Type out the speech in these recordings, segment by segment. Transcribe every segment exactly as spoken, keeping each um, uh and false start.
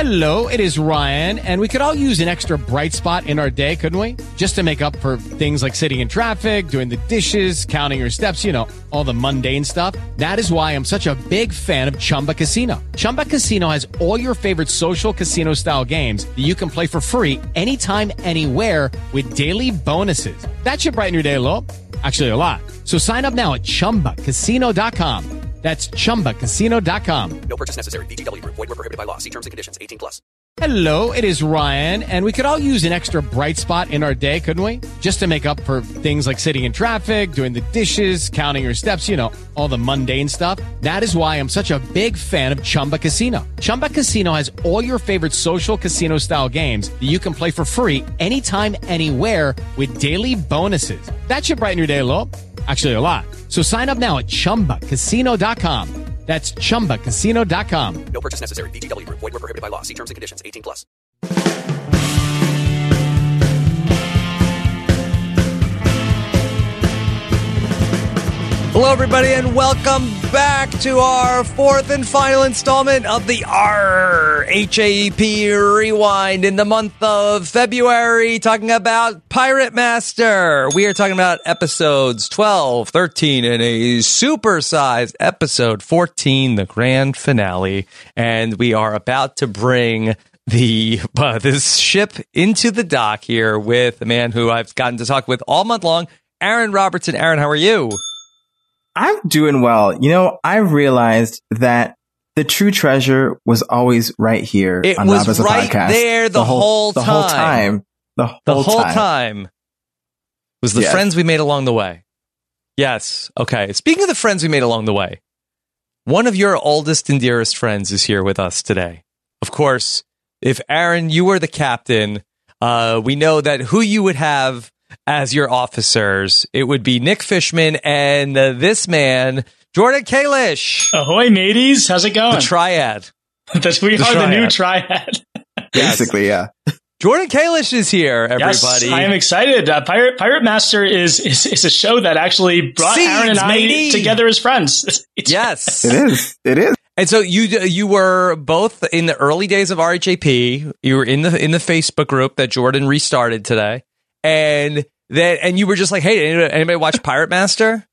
Hello, it is Ryan, and we could all use an extra bright spot in our day, couldn't we? Just to make up for things like sitting in traffic, doing the dishes, counting your steps, you know, all the mundane stuff. That is why I'm such a big fan of Chumba Casino. Chumba Casino has all your favorite social casino-style games that you can play for free anytime, anywhere with daily bonuses. That should brighten your day a little. Actually, a lot. So sign up now at chumba casino dot com. That's chumba casino dot com. No purchase necessary. V G W Group. Void where prohibited by law. See terms and conditions. eighteen plus. Hello, it is Ryan, and we could all use an extra bright spot in our day, couldn't we? Just to make up for things like sitting in traffic, doing the dishes, counting your steps, you know, all the mundane stuff. That is why I'm such a big fan of Chumba Casino. Chumba Casino has all your favorite social casino-style games that you can play for free anytime, anywhere with daily bonuses. That should brighten your day a little. Actually, a lot. So sign up now at chumba casino dot com. That's chumba casino dot com. No purchase necessary. V G W Group. Void where prohibited by law. See terms and conditions. eighteen plus. Hello, everybody, and welcome back to our fourth and final installment of the R H A E P Rewind in the month of February, talking about Pirate Master. We are talking about episodes twelve, thirteen, and a supersized episode fourteen, the grand finale. And we are about to bring the uh, this ship into the dock here with a man who I've gotten to talk with all month long, Aaron Robertson. Aaron, how are you? I'm doing well. You know, I realized that the true treasure was always right here it on was Rob as a right Podcast. there the, the whole, whole the time. whole time. The whole the whole time. time was the yes. friends we made along the way. Yes. Okay. Speaking of the friends we made along the way, one of your oldest and dearest friends is here with us today. Of course, if Aaron, you were the captain, uh, we know that who you would have as your officers, it would be Nick Fishman and uh, this man, Jordan Kalish. Ahoy, mateys. How's it going? The triad. that we the are triad. the new triad. Basically, yeah. Jordan Kalish is here, everybody. Yes, I am excited. Uh, Pirate Pirate Master is, is is a show that actually brought Seeds, Aaron and I matey. together as friends. It's, yes. It is. It is. And so you you were both in the early days of R H A P. You were in the in the Facebook group that Jordan restarted today. And then, and you were just like, hey, anybody, anybody watch Pirate Master?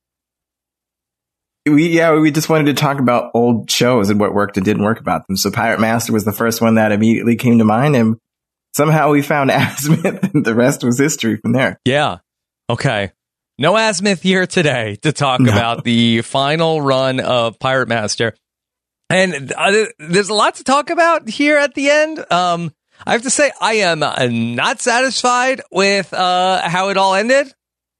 We yeah, we just wanted to talk about old shows and what worked and didn't work about them. So Pirate Master was the first one that immediately came to mind, and somehow we found Asmith, and the rest was history from there. Yeah. Okay. No Asmith here today to talk No. about the final run of Pirate Master. And uh, there's a lot to talk about here at the end. Um, I have to say, I am uh, not satisfied with uh, how it all ended.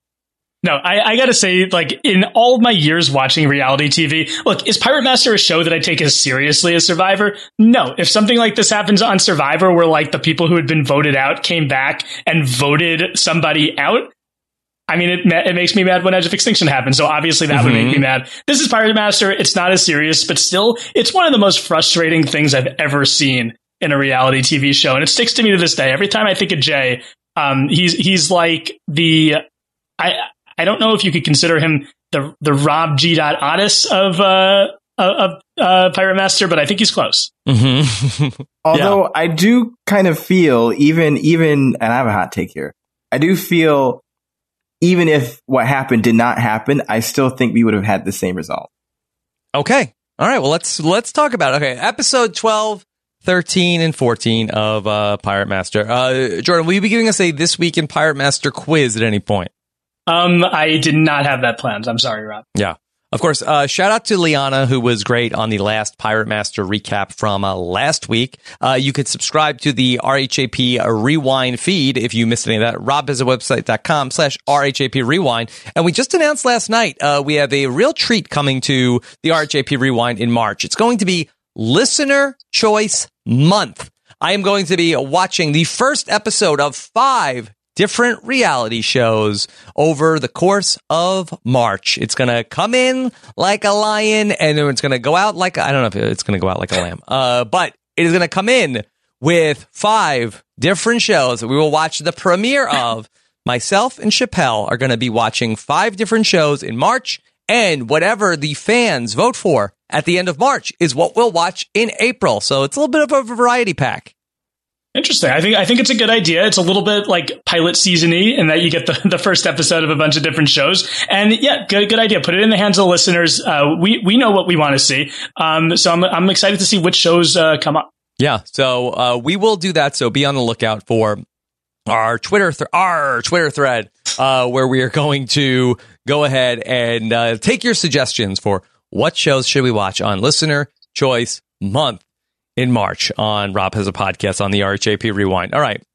No, I, I gotta say, like, in all of my years watching reality T V, look, is Pirate Master a show that I take as seriously as Survivor? No. If something like this happens on Survivor, where, like, the people who had been voted out came back and voted somebody out, I mean, it it makes me mad when Edge of Extinction happened, so obviously that mm-hmm. would make me mad. This is Pirate Master. It's not as serious, but still, it's one of the most frustrating things I've ever seen in a reality T V show, and it sticks to me to this day. Every time I think of Jay, um, he's he's like the... I I don't know if you could consider him the the Rob G. Otis of uh, of uh, Pirate Master, but I think he's close. Mm-hmm. Although yeah. I do kind of feel, even even, and I have a hot take here. I do feel, even if what happened did not happen, I still think we would have had the same result. Okay. All right. Well, let's let's talk about it. Okay. Episode twelve, thirteen, and fourteen of uh, Pirate Master. Uh, Jordan, will you be giving us a This Week in Pirate Master quiz at any point? Um, I did not have that planned. I'm sorry, Rob. Yeah. Of course, uh, shout out to Liana, who was great on the last Pirate Master recap from uh, last week. Uh, you could subscribe to the R H A P Rewind feed if you missed any of that. rob has a website dot com slash R H A P Rewind. And we just announced last night, uh, we have a real treat coming to the R H A P Rewind in March. It's going to be Listener Choice Month. I am going to be watching the first episode of five different reality shows over the course of March. It's going to come in like a lion, and then it's going to go out like, I don't know if it's going to go out like a lamb, uh, but it is going to come in with five different shows that we will watch the premiere of. Myself and Chappelle are going to be watching five different shows in March, and whatever the fans vote for at the end of March is what we'll watch in April. So it's a little bit of a variety pack. Interesting. I think I think it's a good idea. It's a little bit like pilot season-y in that you get the, the first episode of a bunch of different shows. And yeah, good good idea. Put it in the hands of the listeners. Uh, we we know what we want to see. Um, so I'm I'm excited to see which shows uh, come up. Yeah. So uh, we will do that. So be on the lookout for our Twitter th- our Twitter thread uh, where we are going to go ahead and uh, take your suggestions for what shows should we watch on Listener Choice Month in March on Rob Has a Podcast on the R H A P Rewind. All right.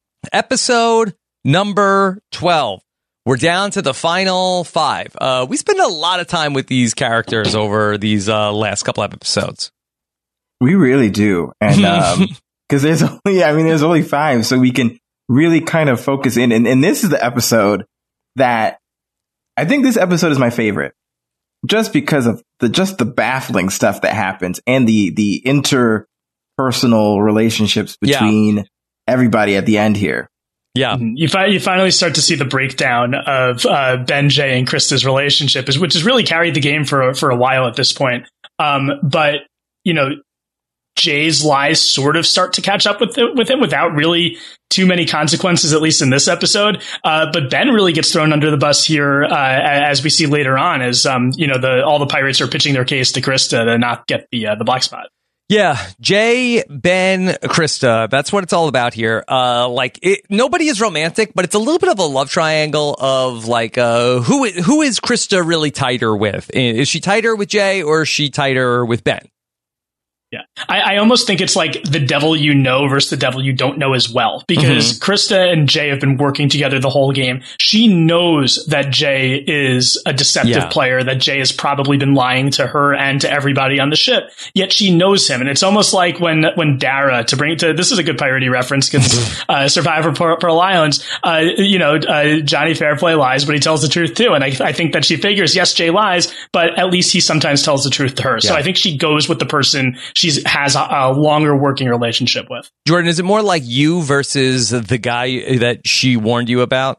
Episode number twelve. We're down to the final five. Uh, we spend a lot of time with these characters over these uh, last couple of episodes. We really do. And um, because there's only, I mean, there's only five, so we can really kind of focus in. And, and this is the episode that I think this episode is my favorite. Just because of the just the baffling stuff that happens and the the interpersonal relationships between yeah. everybody at the end here. Yeah, you fi- you finally start to see the breakdown of uh, Ben, Jay, and Krista's relationship, is which has really carried the game for for a while at this point. Um, but you know, Jay's lies sort of start to catch up with the, with him without really too many consequences, at least in this episode. Uh, but Ben really gets thrown under the bus here, uh, as we see later on, as um, you know, the all the pirates are pitching their case to Krista to not get the uh, the black spot. Yeah, Jay, Ben, Krista. That's what it's all about here. Uh, like it, nobody is romantic, but it's a little bit of a love triangle of like, uh, who who is Krista really tighter with? Is she tighter with Jay or is she tighter with Ben? Yeah, I, I almost think it's like the devil you know versus the devil you don't know as well, because mm-hmm. Krista and Jay have been working together the whole game. She knows that Jay is a deceptive yeah. player, that Jay has probably been lying to her and to everybody on the ship, yet she knows him. And it's almost like when when Dara, to bring it to, this is a good piratey reference because uh, Survivor Pearl, Pearl Islands, uh, you know, uh, Johnny Fairplay lies, but he tells the truth too. And I, I think that she figures, yes, Jay lies, but at least he sometimes tells the truth to her. Yeah. So I think she goes with the person she has a, a longer working relationship with. Jordan, is it more like you versus the guy that she warned you about?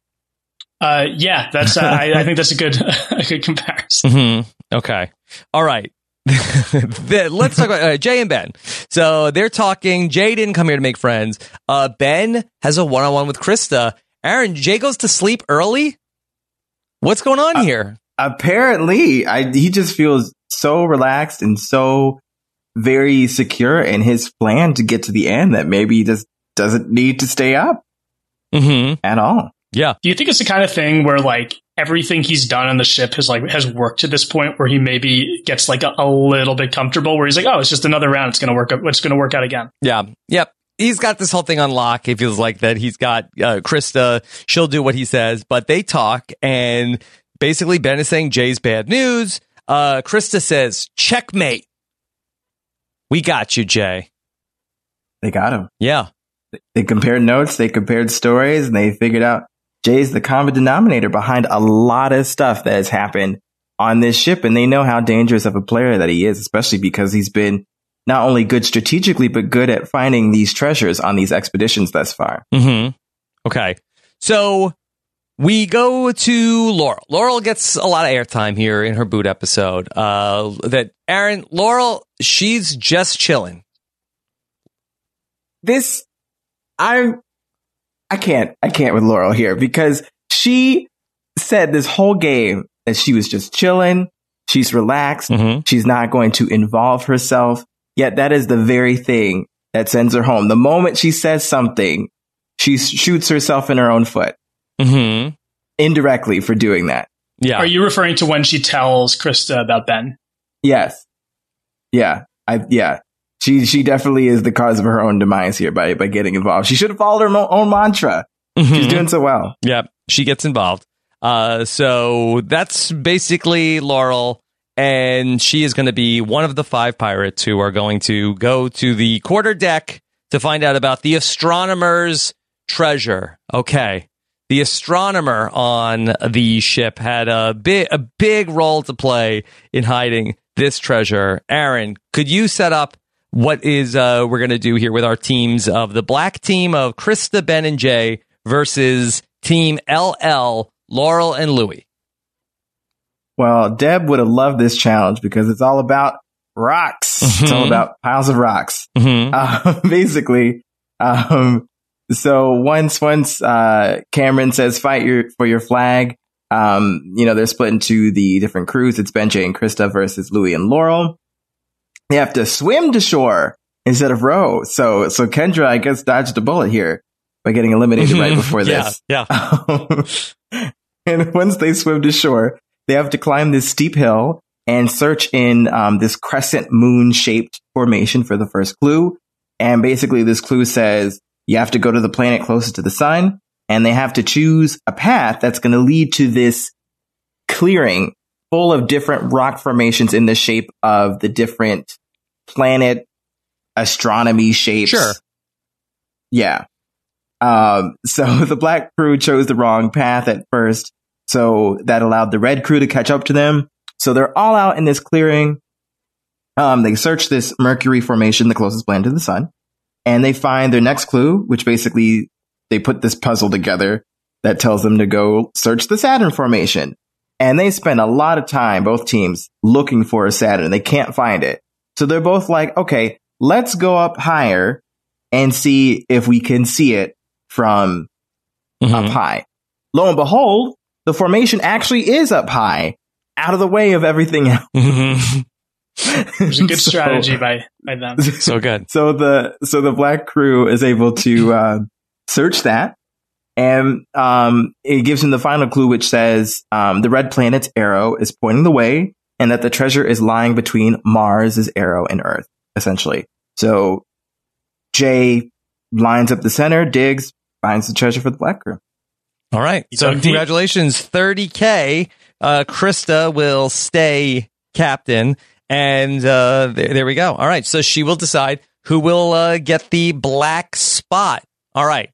Uh, yeah, that's. Uh, I, I think that's a good, a good comparison. Mm-hmm. Okay, all right. Let's talk about uh, Jay and Ben. So they're talking. Jay didn't come here to make friends. Uh, Ben has a one-on-one with Krista. Aaron, Jay goes to sleep early. What's going on uh, here? Apparently, I, he just feels so relaxed and so very secure in his plan to get to the end that maybe he just doesn't need to stay up mm-hmm. at all. Yeah. Do you think it's the kind of thing where like everything he's done on the ship has like has worked to this point where he maybe gets like a, a little bit comfortable where he's like, oh, it's just another round. It's going to work. It's going to work out again. Yeah. Yep. He's got this whole thing on lock. He feels like that he's got uh, Krista. She'll do what he says, but they talk and basically Ben is saying Jay's bad news. Uh, Krista says, checkmate. We got you, Jay. They got him. Yeah. They compared notes, they compared stories, and they figured out Jay's the common denominator behind a lot of stuff that has happened on this ship. And they know how dangerous of a player that he is, especially because he's been not only good strategically, but good at finding these treasures on these expeditions thus far. Mm-hmm. Okay. So we go to Laurel. Laurel gets a lot of airtime here in her boot episode. Uh, that Aaron, Laurel, she's just chilling. This, I, I can't, I can't with Laurel here because she said this whole game that she was just chilling. She's relaxed. Mm-hmm. She's not going to involve herself. Yet that is the very thing that sends her home. The moment she says something, she shoots herself in her own foot. Mm-hmm. Indirectly for doing that. Yeah. Are you referring to when she tells Krista about Ben? Yes. Yeah. I, yeah. She, she definitely is the cause of her own demise here by, by getting involved. She should have followed her mo- own mantra. Mm-hmm. She's doing so well. Yeah. She gets involved. Uh, so that's basically Laurel. And she is going to be one of the five pirates who are going to go to the quarter deck to find out about the astronomer's treasure. Okay. The astronomer on the ship had a big, a big role to play in hiding this treasure. Aaron, could you set up what is uh, we're going to do here with our teams of the black team of Krista, Ben, and Jay versus team L L, Laurel, and Louie? Well, Deb would have loved this challenge because it's all about rocks. Mm-hmm. It's all about piles of rocks. Mm-hmm. Uh, basically, um, so once once uh, Cameron says fight your for your flag, um, you know, they're split into the different crews. It's Ben, Jay, and Krista versus Louis and Laurel. They have to swim to shore instead of row. So so Kendra, I guess, dodged a bullet here by getting eliminated right before this. Yeah. yeah. And once they swim to shore, they have to climb this steep hill and search in um, this crescent moon shaped formation for the first clue. And basically this clue says you have to go to the planet closest to the sun, and they have to choose a path that's going to lead to this clearing full of different rock formations in the shape of the different planet astronomy shapes. Sure. Yeah. Um, so the black crew chose the wrong path at first. So that allowed the red crew to catch up to them. So they're all out in this clearing. Um, they search this Mercury formation, the closest planet to the sun, and they find their next clue, which basically they put this puzzle together that tells them to go search the Saturn formation. And they spend a lot of time, both teams, looking for a Saturn. They can't find it. So they're both like, okay, let's go up higher and see if we can see it from mm-hmm. up high. Lo and behold, the formation actually is up high, out of the way of everything else. Mm-hmm. It was a good so, strategy by, by them. So good. So the so the black crew is able to uh, search that, and um, it gives them the final clue, which says um, the red planet's arrow is pointing the way, and that the treasure is lying between Mars's arrow and Earth, essentially. So Jay lines up the center, digs, finds the treasure for the black crew. All right. So congratulations, thirty K. Uh, Krista will stay captain. And uh, there, there we go. All right. So she will decide who will uh, get the black spot. All right.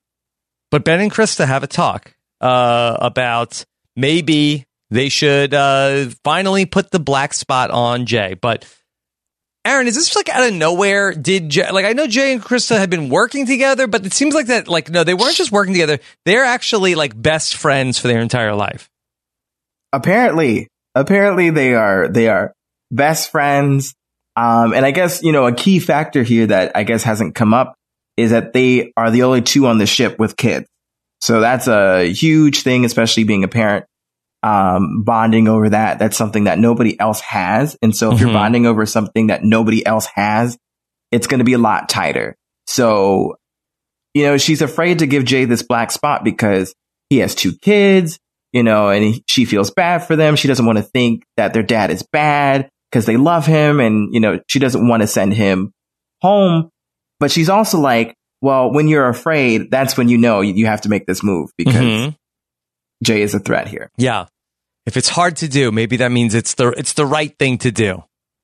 But Ben and Krista have a talk uh, about maybe they should uh, finally put the black spot on Jay. But Aaron, is this like out of nowhere? Did Jay, like I know Jay and Krista had been working together, but it seems like that like no, they weren't just working together. They're actually like best friends for their entire life. Apparently, apparently they are. They are best friends. Um, and I guess, you know, a key factor here that I guess hasn't come up is that they are the only two on the ship with kids. So that's a huge thing, especially being a parent, um, bonding over that. That's something that nobody else has. And so if mm-hmm. you're bonding over something that nobody else has, it's going to be a lot tighter. So, you know, she's afraid to give Jay this black spot because he has two kids, you know, and he, she feels bad for them. She doesn't want to think that their dad is bad because they love him, and, you know, she doesn't want to send him home. But she's also like, well, when you're afraid, that's when you know you have to make this move because mm-hmm. Jay is a threat here. Yeah. If it's hard to do, maybe that means it's the it's the right thing to do.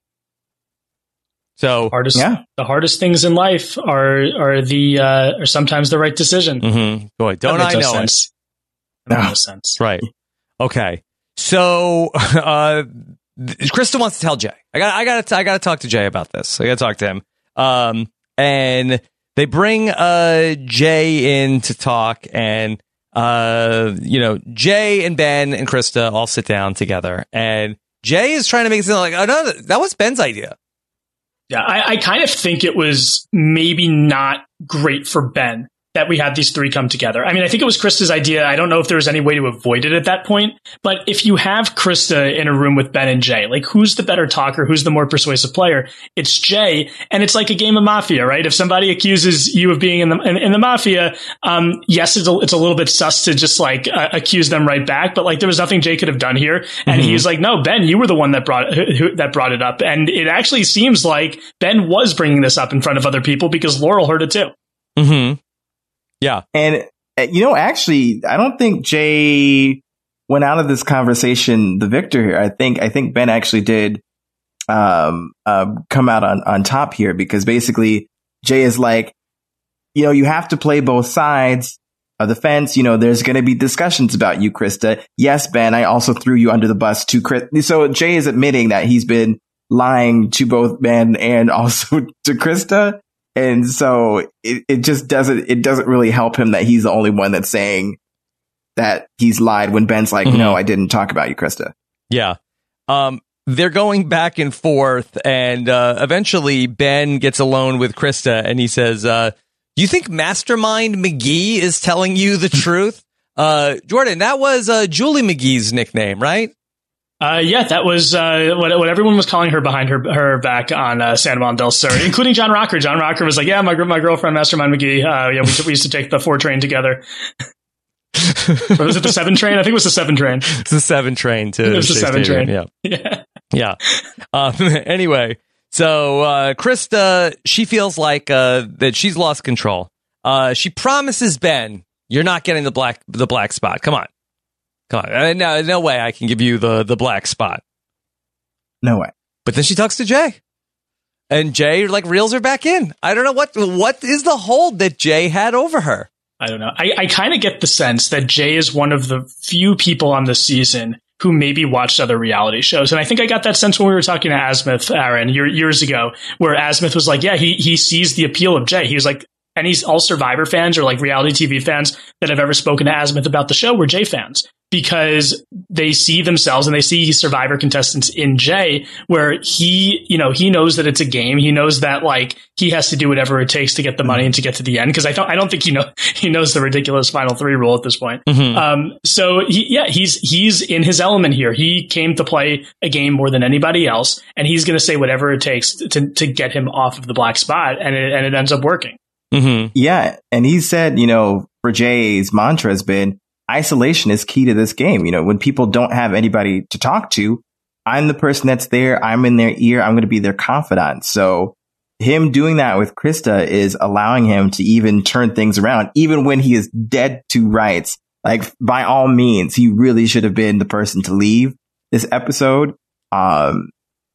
So hardest, yeah. the hardest things in life are are the uh, are sometimes the right decision. Mm-hmm. Boy, don't I know sense. it? That makes no sense. Right. Okay. So uh, Krista wants to tell Jay. I got I got to I got to talk to Jay about this. I got to talk to him. Um, and they bring uh Jay in to talk, and uh, you know, Jay and Ben and Krista all sit down together, and Jay is trying to make it sound like, oh no, that was Ben's idea. Yeah, I, I kind of think it was maybe not great for Ben that we had these three come together. I mean, I think it was Krista's idea. I don't know if there was any way to avoid it at that point. But if you have Krista in a room with Ben and Jay, like who's the better talker? Who's the more persuasive player? It's Jay. And it's like a game of Mafia, right? If somebody accuses you of being in the in, in the Mafia, um, yes, it's a, it's a little bit sus to just like uh, accuse them right back. But like there was nothing Jay could have done here. And mm-hmm. he's like, no, Ben, you were the one that brought who, that brought it up. And it actually seems like Ben was bringing this up in front of other people because Laurel heard it too. Mm-hmm. Yeah. And, you know, actually, I don't think Jay went out of this conversation the victor here. I think I think Ben actually did um, uh, come out on, on top here, because basically Jay is like, you know, you have to play both sides of the fence. You know, there's going to be discussions about you, Krista. Yes, Ben, I also threw you under the bus to Chris. So Jay is admitting that he's been lying to both Ben and also to Krista. And so it, it just doesn't, it doesn't really help him that he's the only one that's saying that he's lied when Ben's like, mm-hmm. no, I didn't talk about you, Krista. Yeah. Um, they're going back and forth, and uh, eventually Ben gets alone with Krista, and he says, uh, "You think Mastermind McGee is telling you the truth?" Uh, Jordan, that was uh, Julie McGee's nickname, right? Uh, yeah, that was uh, what, what everyone was calling her behind her her back on uh, San Juan del Sur, including John Rocker. John Rocker was like, "Yeah, my my girlfriend, Mastermind McGee. Uh, yeah, we, we used to take the four train together." Or was it the seven train? I think it was the seven train. It's the seven train too. It was the seven Stadium. train. Yeah, yeah. yeah. Um, anyway, so uh, Krista, she feels like uh, that she's lost control. Uh, she promises Ben, "You're not getting the black the black spot. Come on." Come on, uh, no, no way I can give you the, the black spot. No way. But then she talks to Jay, and Jay like reels her back in. I don't know what what is the hold that Jay had over her. I don't know. I, I kind of get the sense that Jay is one of the few people on this season who maybe watched other reality shows. And I think I got that sense when we were talking to Asmith, Aaron, year, years ago, where Asmith was like, yeah, he he sees the appeal of Jay. He was like, and he's all Survivor fans or like reality T V fans that have ever spoken to Asmith about the show were Jay fans. Because they see themselves and they see Survivor contestants in Jay, where he, you know, he knows that it's a game. He knows that like he has to do whatever it takes to get the money and to get to the end. Because I don't, I don't think he know he knows the ridiculous final three rule at this point. Mm-hmm. Um, so he, yeah, he's he's in his element here. He came to play a game more than anybody else, and he's going to say whatever it takes to to get him off of the black spot, and it, and it ends up working. Mm-hmm. Yeah, and he said, you know, for Jay's mantra has been, isolation is key to this game. You know, when people don't have anybody to talk to, I'm the person that's there. I'm in their ear. I'm going to be their confidant. So him doing that with Krista is allowing him to even turn things around, even when he is dead to rights. Like, by all means, he really should have been the person to leave this episode. Um,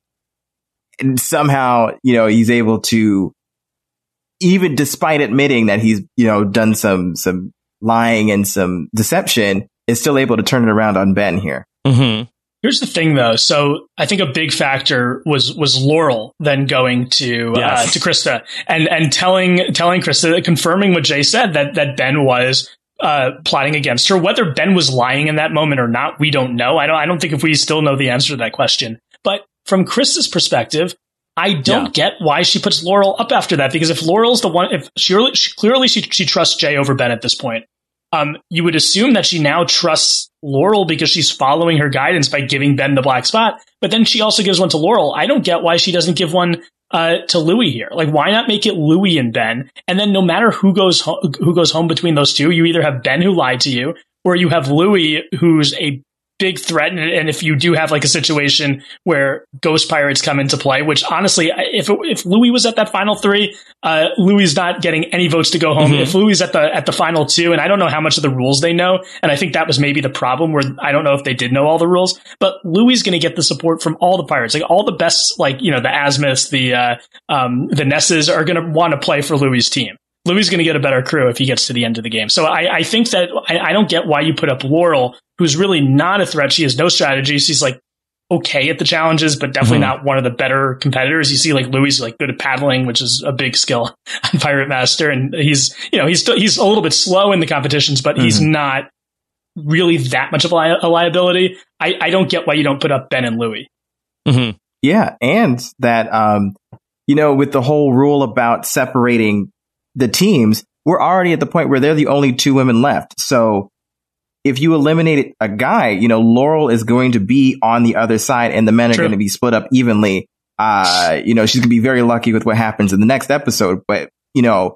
and somehow, you know, he's able to, even despite admitting that he's, you know, done some, some, lying and some deception, is still able to turn it around on Ben here. Mm-hmm. Here's the thing, though. So I think a big factor was was Laurel then going to yes. uh, to Krista and and telling telling Krista, confirming what Jay said, that that Ben was uh, plotting against her. Whether Ben was lying in that moment or not, we don't know. I don't I don't think if we still know the answer to that question. But from Krista's perspective, I don't yeah. get why she puts Laurel up after that, because if Laurel's the one, if she, really, she clearly she, she trusts Jay over Ben at this point, um, you would assume that she now trusts Laurel because she's following her guidance by giving Ben the black spot. But then she also gives one to Laurel. I don't get why she doesn't give one uh, to Louis here. Like, why not make it Louis and Ben? And then no matter who goes ho- who goes home between those two, you either have Ben who lied to you, or you have Louis who's a big threat. And if you do have like a situation where ghost pirates come into play, which honestly, if it, if Louis was at that final three, uh, Louis is not getting any votes to go home. Mm-hmm. If Louis is at the at the final two, and I don't know how much of the rules they know, and I think that was maybe the problem, where I don't know if they did know all the rules, but Louis is going to get the support from all the pirates, like all the best, like, you know, the Asmiths, the uh, um, the Nesses are going to want to play for Louis' team. Louis is going to get a better crew if he gets to the end of the game. So I, I think that I, I don't get why you put up Laurel, who's really not a threat. She has no strategy. She's like okay at the challenges, but definitely mm-hmm. not one of the better competitors. You see, like, Louis is like good at paddling, which is a big skill on Pirate Master, and he's, you know, he's still, he's a little bit slow in the competitions, but mm-hmm. he's not really that much of a, li- a liability. I, I don't get why you don't put up Ben and Louis. Mm-hmm. Yeah, and that um, you know, with the whole rule about separating the teams, we're already at the point where they're the only two women left. So if you eliminated a guy, you know, Laurel is going to be on the other side, and the men are True. going to be split up evenly. Uh, you know, she's going to be very lucky with what happens in the next episode. But, you know,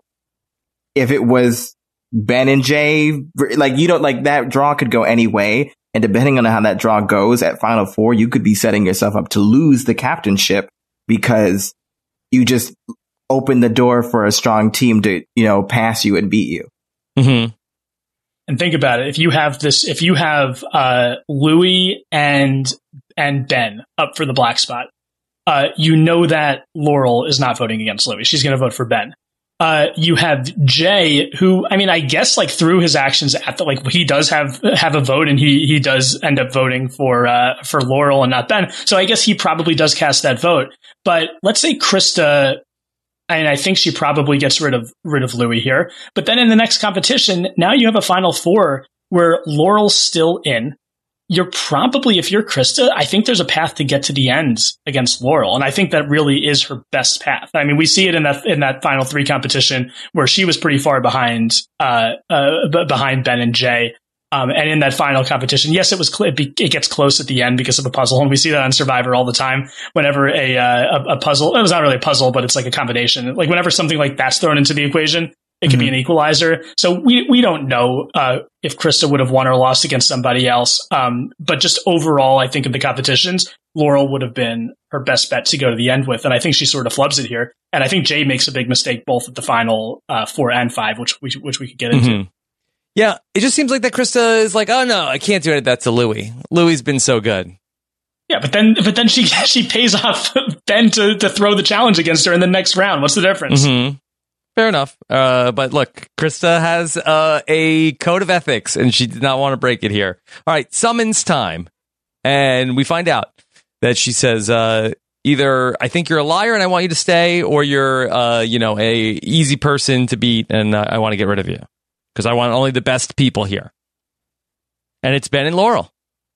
if it was Ben and Jay, like, you know, like, that draw could go any way. And depending on how that draw goes at Final Four, you could be setting yourself up to lose the captainship because you just open the door for a strong team to, you know, pass you and beat you. Mm-hmm. And think about it. If you have this, if you have uh, Louis and and Ben up for the black spot, uh, you know that Laurel is not voting against Louis. She's going to vote for Ben. Uh, you have Jay, who, I mean, I guess like through his actions at the, like, he does have have a vote, and he he does end up voting for uh, for Laurel and not Ben. So I guess he probably does cast that vote. But let's say Krista, and I think she probably gets rid of rid of Louis here. But then in the next competition, now you have a Final Four where Laurel's still in. you're probably, if you're Krista, I think there's a path to get to the end against Laurel. And I think that really is her best path. I mean, we see it in that, in that final three competition where she was pretty far behind, uh, uh, b- behind Ben and Jay. Um, and in that final competition, yes, it was, cl- it, be- it gets close at the end because of a puzzle. And we see that on Survivor all the time. Whenever a, uh, a, a puzzle, it was not really a puzzle, but it's like a combination. Like whenever something like that's thrown into the equation, it could mm-hmm. be an equalizer. So we we don't know uh, if Krista would have won or lost against somebody else. Um, but just overall, I think in the competitions, Laurel would have been her best bet to go to the end with. And I think she sort of flubs it here. And I think Jay makes a big mistake both at the final uh, four and five, which we which we could get into. Mm-hmm. Yeah, it just seems like that Krista is like, oh no, I can't do it. That to Louis. Louis's been so good. Yeah, but then but then she she pays off Ben to to throw the challenge against her in the next round. What's the difference? Mm-hmm. Fair enough. Uh, but look, Krista has uh, a code of ethics, and she did not want to break it here. All right, summons time. And we find out that she says, uh, either I think you're a liar and I want you to stay, or you're, uh, you know, a easy person to beat and uh, I want to get rid of you. Because I want only the best people here. And it's Ben and Laurel.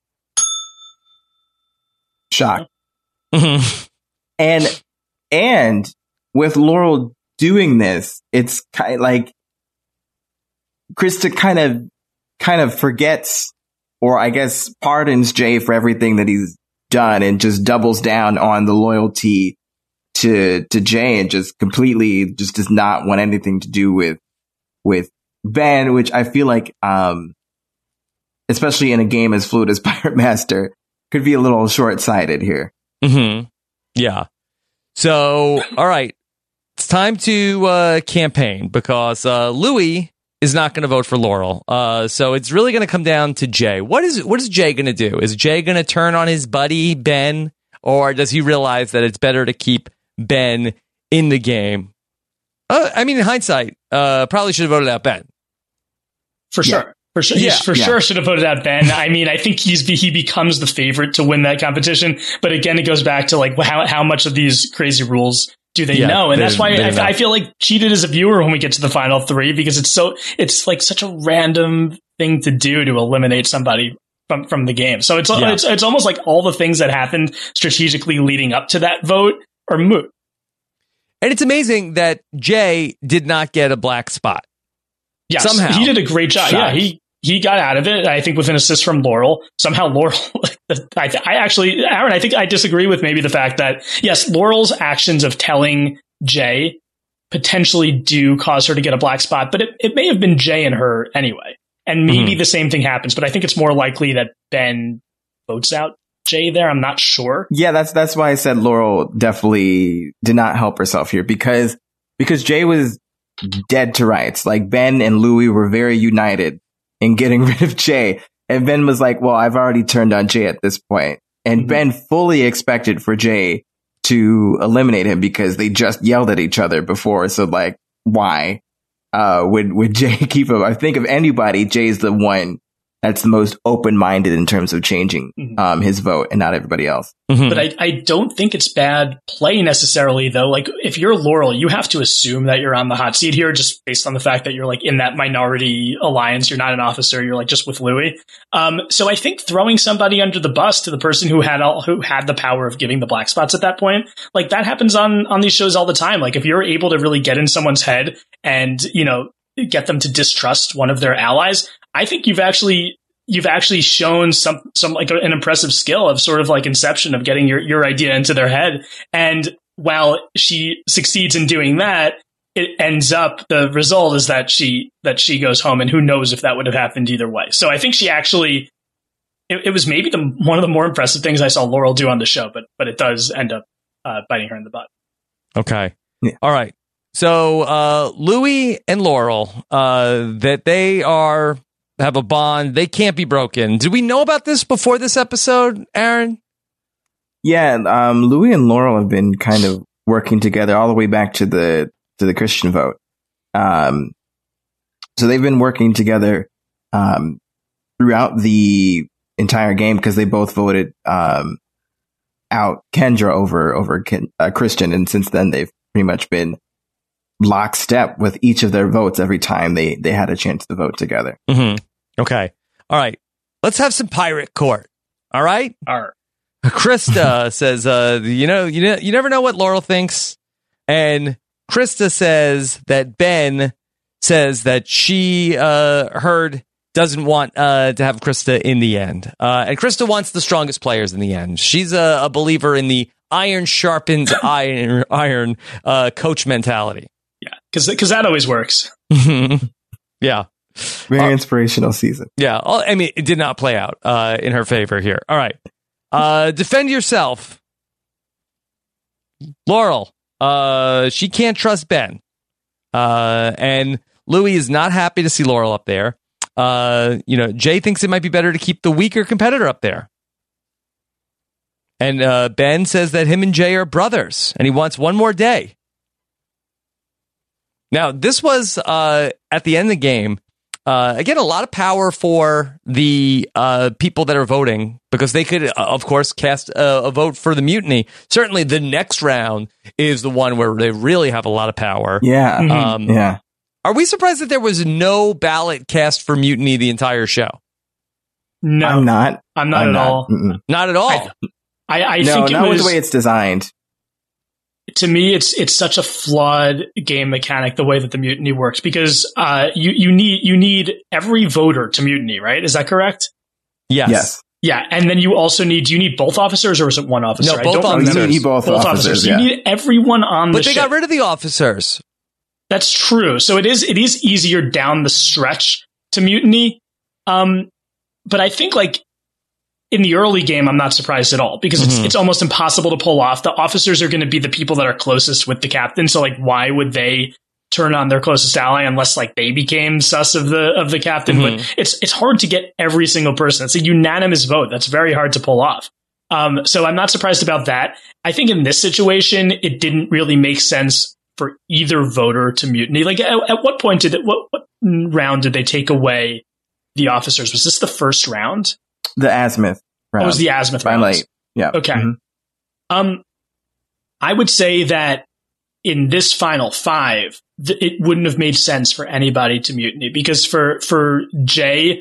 Shock. Mm-hmm. And, and with Laurel doing this, it's kind of like Krista kind of kind of forgets, or I guess pardons Jay for everything that he's done, and just doubles down on the loyalty to to Jay, and just completely just does not want anything to do with with Ben, which I feel like, um, especially in a game as fluid as Pirate Master, could be a little short sighted here. Mm-hmm. Yeah. So, all right. It's time to uh, campaign, because uh, Louis is not going to vote for Laurel. Uh, so it's really going to come down to Jay. What is what is Jay going to do? Is Jay going to turn on his buddy Ben, or does he realize that it's better to keep Ben in the game? Uh, I mean, in hindsight, uh, probably should have voted out Ben. For yeah. sure. For sure, yeah, he for yeah. sure should have voted out Ben. I mean, I think he's he becomes the favorite to win that competition. But again, it goes back to like how how much of these crazy rules do they yeah, know? And that's why I, know. I feel like cheated as a viewer when we get to the final three, because it's so it's like such a random thing to do to eliminate somebody from from the game. So it's yeah. it's it's almost like all the things that happened strategically leading up to that vote are moot. And it's amazing that Jay did not get a black spot. Yes, somehow he did a great job. Shot. Yeah, he. He got out of it, I think, with an assist from Laurel. Somehow Laurel, I, I actually, Aaron, I think I disagree with maybe the fact that, yes, Laurel's actions of telling Jay potentially do cause her to get a black spot, but it, it may have been Jay and her anyway. And maybe mm-hmm. the same thing happens, but I think it's more likely that Ben votes out Jay there. I'm not sure. Yeah, that's that's why I said Laurel definitely did not help herself here, because because Jay was dead to rights. Like, Ben and Louis were very united in getting rid of Jay. And Ben was like, well, I've already turned on Jay at this point. And mm-hmm. Ben fully expected for Jay to eliminate him because they just yelled at each other before. So, like, why uh, would, would Jay keep him? I think of anybody, Jay's the one that's the most open-minded in terms of changing mm-hmm. um, his vote, and not everybody else. Mm-hmm. But I, I don't think it's bad play necessarily, though. Like, if you're Laurel, you have to assume that you're on the hot seat here, just based on the fact that you're like in that minority alliance. You're not an officer. You're like just with Louis. Um, so I think throwing somebody under the bus to the person who had all, who had the power of giving the black spots at that point, like that happens on on these shows all the time. Like, if you're able to really get in someone's head and, you know, get them to distrust one of their allies, I think you've actually you've actually shown some some like an impressive skill of sort of like inception of getting your, your idea into their head. And while she succeeds in doing that, it ends up the result is that she that she goes home, and who knows if that would have happened either way. So I think she actually it, it was maybe the one of the more impressive things I saw Laurel do on the show, but but it does end up uh, biting her in the butt. Okay. Yeah. All right. So uh, Louis and Laurel, uh, that they are have a bond, they can't be broken. Did we know about this before this episode, Aaron? Yeah, um, Louis and Laurel have been kind of working together all the way back to the to the Christian vote. Um, so they've been working together um, throughout the entire game, because they both voted um, out Kendra over over Ken, uh, Christian, and since then they've pretty much been lockstep with each of their votes every time they they had a chance to vote together. Mm-hmm. Okay. All right. let's have some pirate court. All right. Arr. Krista says, uh, you know, you know, you never know what Laurel thinks. And Krista says that Ben says that she uh, heard doesn't want uh, to have Krista in the end. Uh, and Krista wants the strongest players in the end. She's a, a believer in the iron sharpens iron, iron uh, coach mentality. Yeah, because because that always works. Yeah. Very uh, inspirational season. Yeah. I mean, it did not play out uh, in her favor here. All right. Uh, defend yourself. Laurel, uh, she can't trust Ben. Uh, and Louis is not happy to see Laurel up there. Uh, you know, Jay thinks it might be better to keep the weaker competitor up there. And uh, Ben says that him and Jay are brothers, and he wants one more day. Now, this was uh, at the end of the game. Uh, again, a lot of power for the uh, people that are voting, because they could, uh, of course, cast a, a vote for the mutiny. Certainly, the next round is the one where they really have a lot of power. Yeah. Mm-hmm. Um, yeah. Are we surprised that there was no ballot cast for mutiny the entire show? No, I'm not. I'm not I'm at not. all. Mm-mm. Not at all. I, I, I No, think it not was, with the way it's designed. to me, it's it's such a flawed game mechanic the way that the mutiny works, because uh, you you need you need every voter to mutiny, right? Is that correct? Yes. Yes. Yeah, and then you also need. Do you need both officers, or is it one officer? No, I both don't officers. remember. You need both, Both officers. officers. So yeah. you need everyone on the But they ship. got rid of the officers. That's true. So it is it is easier down the stretch to mutiny. Um, but I think like in the early game, I'm not surprised at all, because Mm-hmm. it's it's almost impossible to pull off. The officers are going to be the people that are closest with the captain. So like, why would they turn on their closest ally unless like they became sus of the of the captain? Mm-hmm. But it's it's hard to get every single person. It's a unanimous vote. That's very hard to pull off. Um, so I'm not surprised about that. I think in this situation, it didn't really make sense for either voter to mutiny. Like, at, at what point did it, what, what round did they take away the officers? Was this the first round? The azimuth round. It was the azimuth By round. late. Yeah. Okay. Mhm. Um, I would say that in this final five, th- it wouldn't have made sense for anybody to mutiny, because for, for Jay,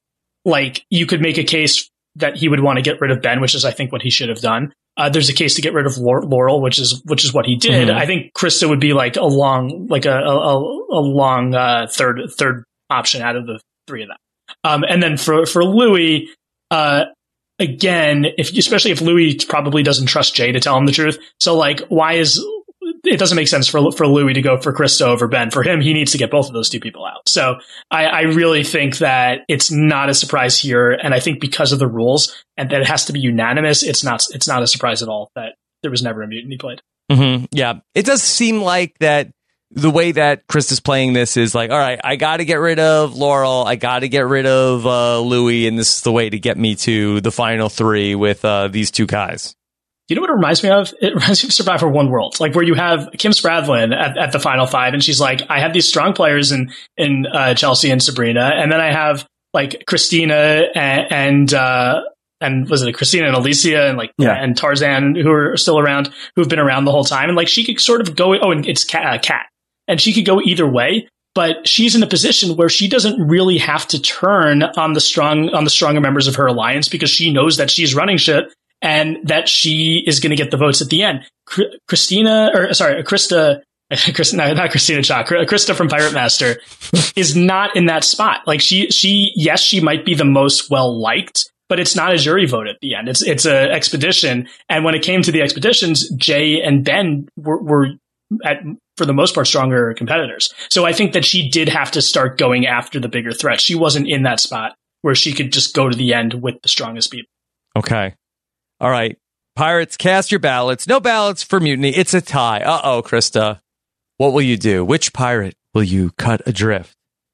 like, you could make a case that he would want to get rid of Ben, which is, I think, what he should have done. Uh, there's a case to get rid of Laur- Laurel, which is which is what he did. Mm-hmm. I think Krista would be like a long, like a a, a long uh, third third option out of the three of them. Um, and then for for Louis, uh, again, if especially if Louis probably doesn't trust Jay to tell him the truth. So like, why is it doesn't make sense for for Louis to go for Krista over Ben. For him, he needs to get both of those two people out. So I, I really think that it's not a surprise here, and I think because of the rules and that it has to be unanimous, it's not it's not a surprise at all that there was never a mutiny played. Mm-hmm. Yeah, it does seem like that the way that Chris is playing this is like, all right, I got to get rid of Laurel, I got to get rid of uh, Louis, and this is the way to get me to the final three with uh, these two guys. You know what it reminds me of? It reminds me of Survivor One World, like where you have Kim Spradlin at, at the final five, and she's like, I have these strong players in in uh, Chelsea and Sabrina, and then I have like Christina and and, uh, and was it Christina and Alicia and like Yeah. and Tarzan, who are still around, who've been around the whole time, and like she could sort of go. Oh, and it's Kat, uh, Kat, and she could go either way. But she's in a position where she doesn't really have to turn on the strong on the stronger members of her alliance, because she knows that she's running shit and that she is going to get the votes at the end. Christina, or sorry, Krista, Krista, not Christina Cha, Krista from Pirate Master is not in that spot. Like she, she, yes, she might be the most well liked, but it's not a jury vote at the end. It's it's a expedition, and when it came to the expeditions, Jay and Ben were, were at for the most part stronger competitors. So I think that she did have to start going after the bigger threat. She wasn't in that spot where she could just go to the end with the strongest people. Okay. All right. Pirates, cast your ballots. No ballots for mutiny. It's a tie. Uh-oh, Krista. What will you do? Which pirate will you cut adrift?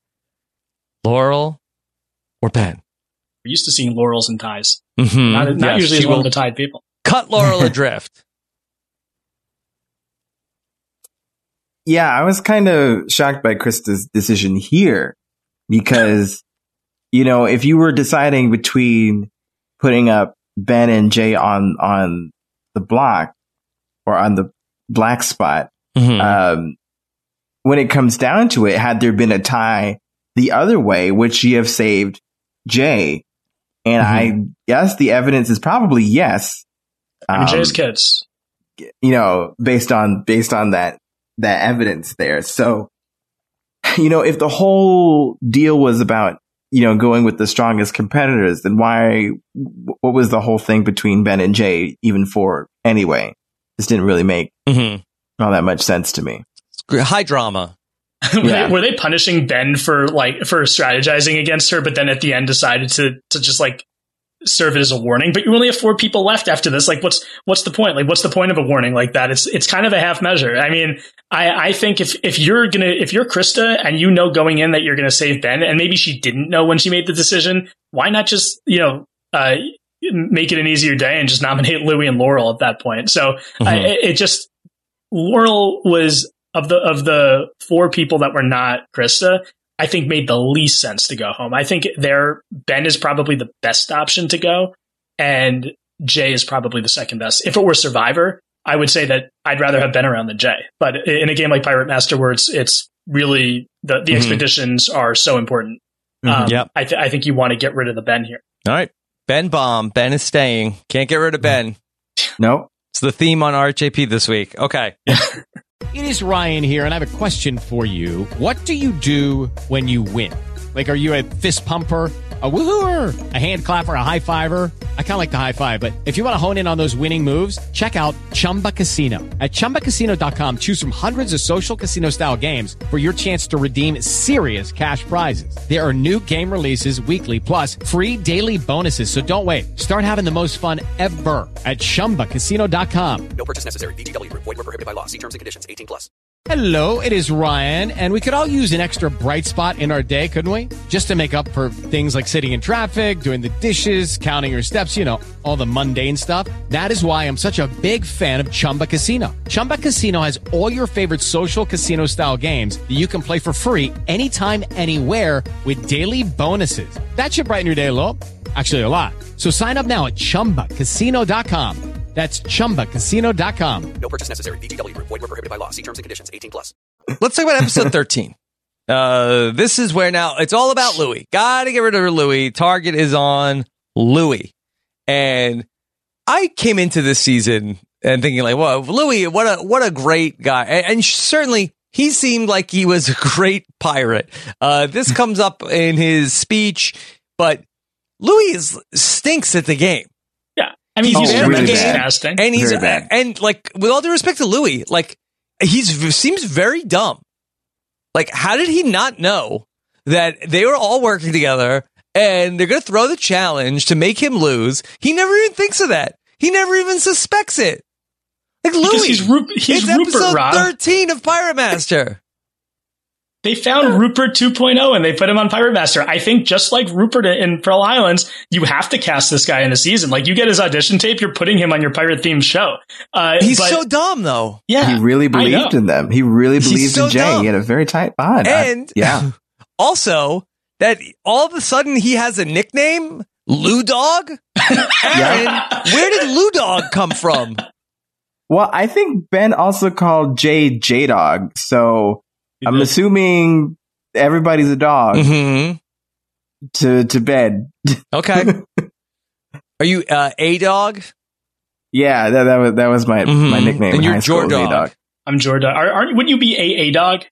Laurel or Ben? We're used to seeing laurels and ties. Mm-hmm. Not, not Yes, usually she as one will of the tied people. cut Laurel adrift. Yeah, I was kind of shocked by Krista's decision here, because, you know, if you were deciding between putting up Ben and Jay on, on the block or on the black spot, Mm-hmm. um, when it comes down to it, had there been a tie the other way, would she have saved Jay? And Mm-hmm. I guess the evidence is probably yes. I mean, Jay's Um, kids. you know, based on based on that that evidence there. So, you know, if the whole deal was about, you know, going with the strongest competitors, then why? What was the whole thing between Ben and Jay even for anyway? This didn't really make Mm-hmm. all that much sense to me. High drama. were, Yeah. they, were they punishing Ben for like for strategizing against her, but then at the end decided to to just like serve it as a warning? But you only have four people left after this. Like, what's what's the point? Like, what's the point of a warning like that? It's it's kind of a half measure. I mean, I I think if if you're gonna if you're Krista and you know going in that you're gonna save Ben, and maybe she didn't know when she made the decision, why not just you know uh, make it an easier day and just nominate Louis and Laurel at that point? So Mhm. I, it just Laurel was of the of the four people that were not Krista, I think made the least sense to go home. I think there Ben is probably the best option to go, and Jay is probably the second best. If it were Survivor, I would say that I'd rather have Ben around than Jay. But in a game like Pirate Master, where it's, it's really the, the Mhm. expeditions are so important, Mhm. um, Yep. I, th- I think you want to get rid of the Ben here. All right. Ben Bomb. Ben is staying. Can't get rid of Ben. Nope. It's the theme on R H A P this week. Okay. It is Ryan here, and I have a question for you. What do you do when you win? Like, are you a fist pumper, a woohooer, a hand clapper, a high fiver? I kind of like the high five, but if you want to hone in on those winning moves, check out Chumba Casino. At chumba casino dot com, choose from hundreds of social casino style games for your chance to redeem serious cash prizes. There are new game releases weekly, plus free daily bonuses. So don't wait. Start having the most fun ever at chumba casino dot com. No purchase necessary. V G W. Void where prohibited by law. See terms and conditions. eighteen plus. Hello, it is Ryan, and we could all use an extra bright spot in our day, couldn't we? Just to make up for things like sitting in traffic, doing the dishes, counting your steps, you know, all the mundane stuff. That is why I'm such a big fan of Chumba Casino. Chumba Casino has all your favorite social casino style games that you can play for free anytime, anywhere with daily bonuses. That should brighten your day a little. Actually, a lot. So sign up now at chumba casino dot com. That's chumba casino dot com. No purchase necessary. V G W. Void where prohibited by law. See terms and conditions. eighteen plus. Let's talk about episode thirteen. Uh, this is where now it's all about Louis. Gotta get rid of Louis. Target is on Louis. And I came into this season and thinking like, well, Louis, what a, what a great guy. And, and certainly he seemed like he was a great pirate. Uh, this comes up in his speech, but Louis is, stinks at the game. Yeah. I mean, He's he's very tremendous bad. casting. And he's, Very bad. and like, with all due respect to Louis, like, he's seems very dumb. Like, how did he not know that they were all working together and they're going to throw the challenge to make him lose? He never even thinks of that. He never even suspects it. Like, Louis, Because he's, Ru- he's it's Rupert, episode Rob. thirteen of Pirate Master. They found Rupert two point oh and they put him on Pirate Master. I think just like Rupert in Pearl Islands, you have to cast this guy in the season. Like, you get his audition tape, you're putting him on your pirate themed show. Uh, He's but, so dumb, though. yeah, He really I know. believed in them. He really He's believed so in Jay. dumb. He had a very tight bond. I- And yeah. also, that all of a sudden he has a nickname, Lou Dog. Aaron, where did Lou Dog come from? Well, I think Ben also called Jay J Dog. So He I'm did. assuming everybody's a dog hmm to, to bed. Okay. Are you uh, a dog? Yeah, that, that was that was my Mhm. my nickname. And in you're high school, Jordog. J-Dog. I'm Jordan. Are, aren't, wouldn't you be a a dog?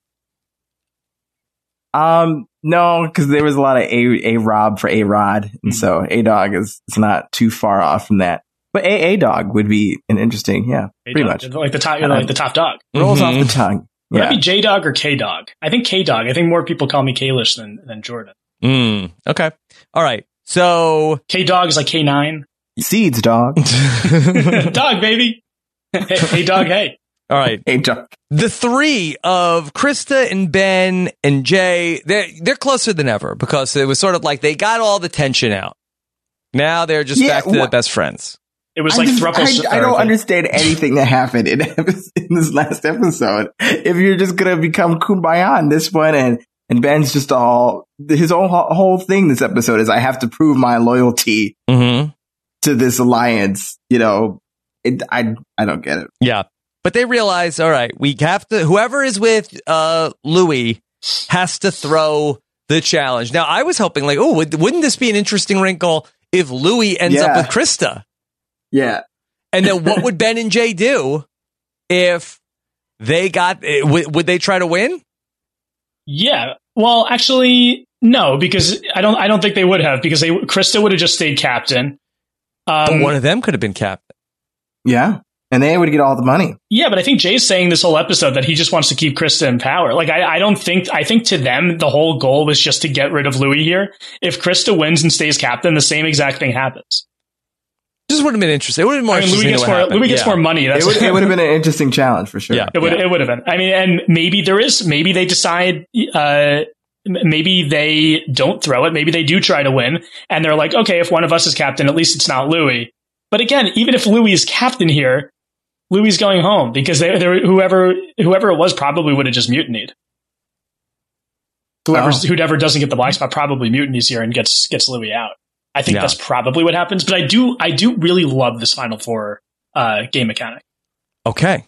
Um, no, because there was a lot of a a Rob for a Rod, and Mhm. so a dog is is not too far off from that. But a a dog would be an interesting, yeah, pretty A-dog. much Like the top, like the top dog. rolls Mhm. off the tongue. Would Yeah, that be J Dog or K Dog? I think K Dog. I think more people call me Kalish than than Jordan. Mm, okay. All right. So, K Dog is like K nine. seeds dog. Dog, baby. Hey, hey, dog, hey. all right. A dog. The three of Krista and Ben and Jay, they're, they're closer than ever because it was sort of like they got all the tension out. Now they're just Yeah, back to wha- best friends. It was I, like just- thruple. I, I don't therapy. understand anything that happened in, in this last episode. If you're just gonna become kumbaya in this one, and and Ben's just all his whole whole thing this episode is I have to prove my loyalty Mm-hmm. to this alliance. You know, it, I I don't get it. Yeah. But they realize, all right, we have to, whoever is with uh, Louis has to throw the challenge. Now, I was hoping, like, oh, would, wouldn't this be an interesting wrinkle if Louis ends Yeah. up with Krista? Yeah. And then what would Ben and Jay do if they got, would, would they try to win? Yeah. Well, actually, no, because I don't. I don't think they would have, because they Krista would have just stayed captain. Um, But one of them could have been captain. Yeah. And they would get all the money. Yeah, but I think Jay's saying this whole episode that he just wants to keep Krista in power. Like, I, I don't think, I think to them, the whole goal was just to get rid of Louis here. If Krista wins and stays captain, the same exact thing happens. Just would have been interesting. It would have been more I mean, Louis interesting. gets than what more, happened. Louis gets Yeah. more money. That's It would, it would have been an interesting challenge for sure. Yeah. It would, it would have been. I mean, and maybe there is, maybe they decide, uh, maybe they don't throw it. Maybe they do try to win. And they're like, okay, if one of us is captain, at least it's not Louis. But again, even if Louis is captain here, Louis is going home, because they, they, whoever whoever it was probably would have just mutinied. Whoever Oh. whoever doesn't get the black spot probably mutinies here and gets gets Louis out. I think Yeah. that's probably what happens. But I do I do really love this Final Four uh, game mechanic. Okay.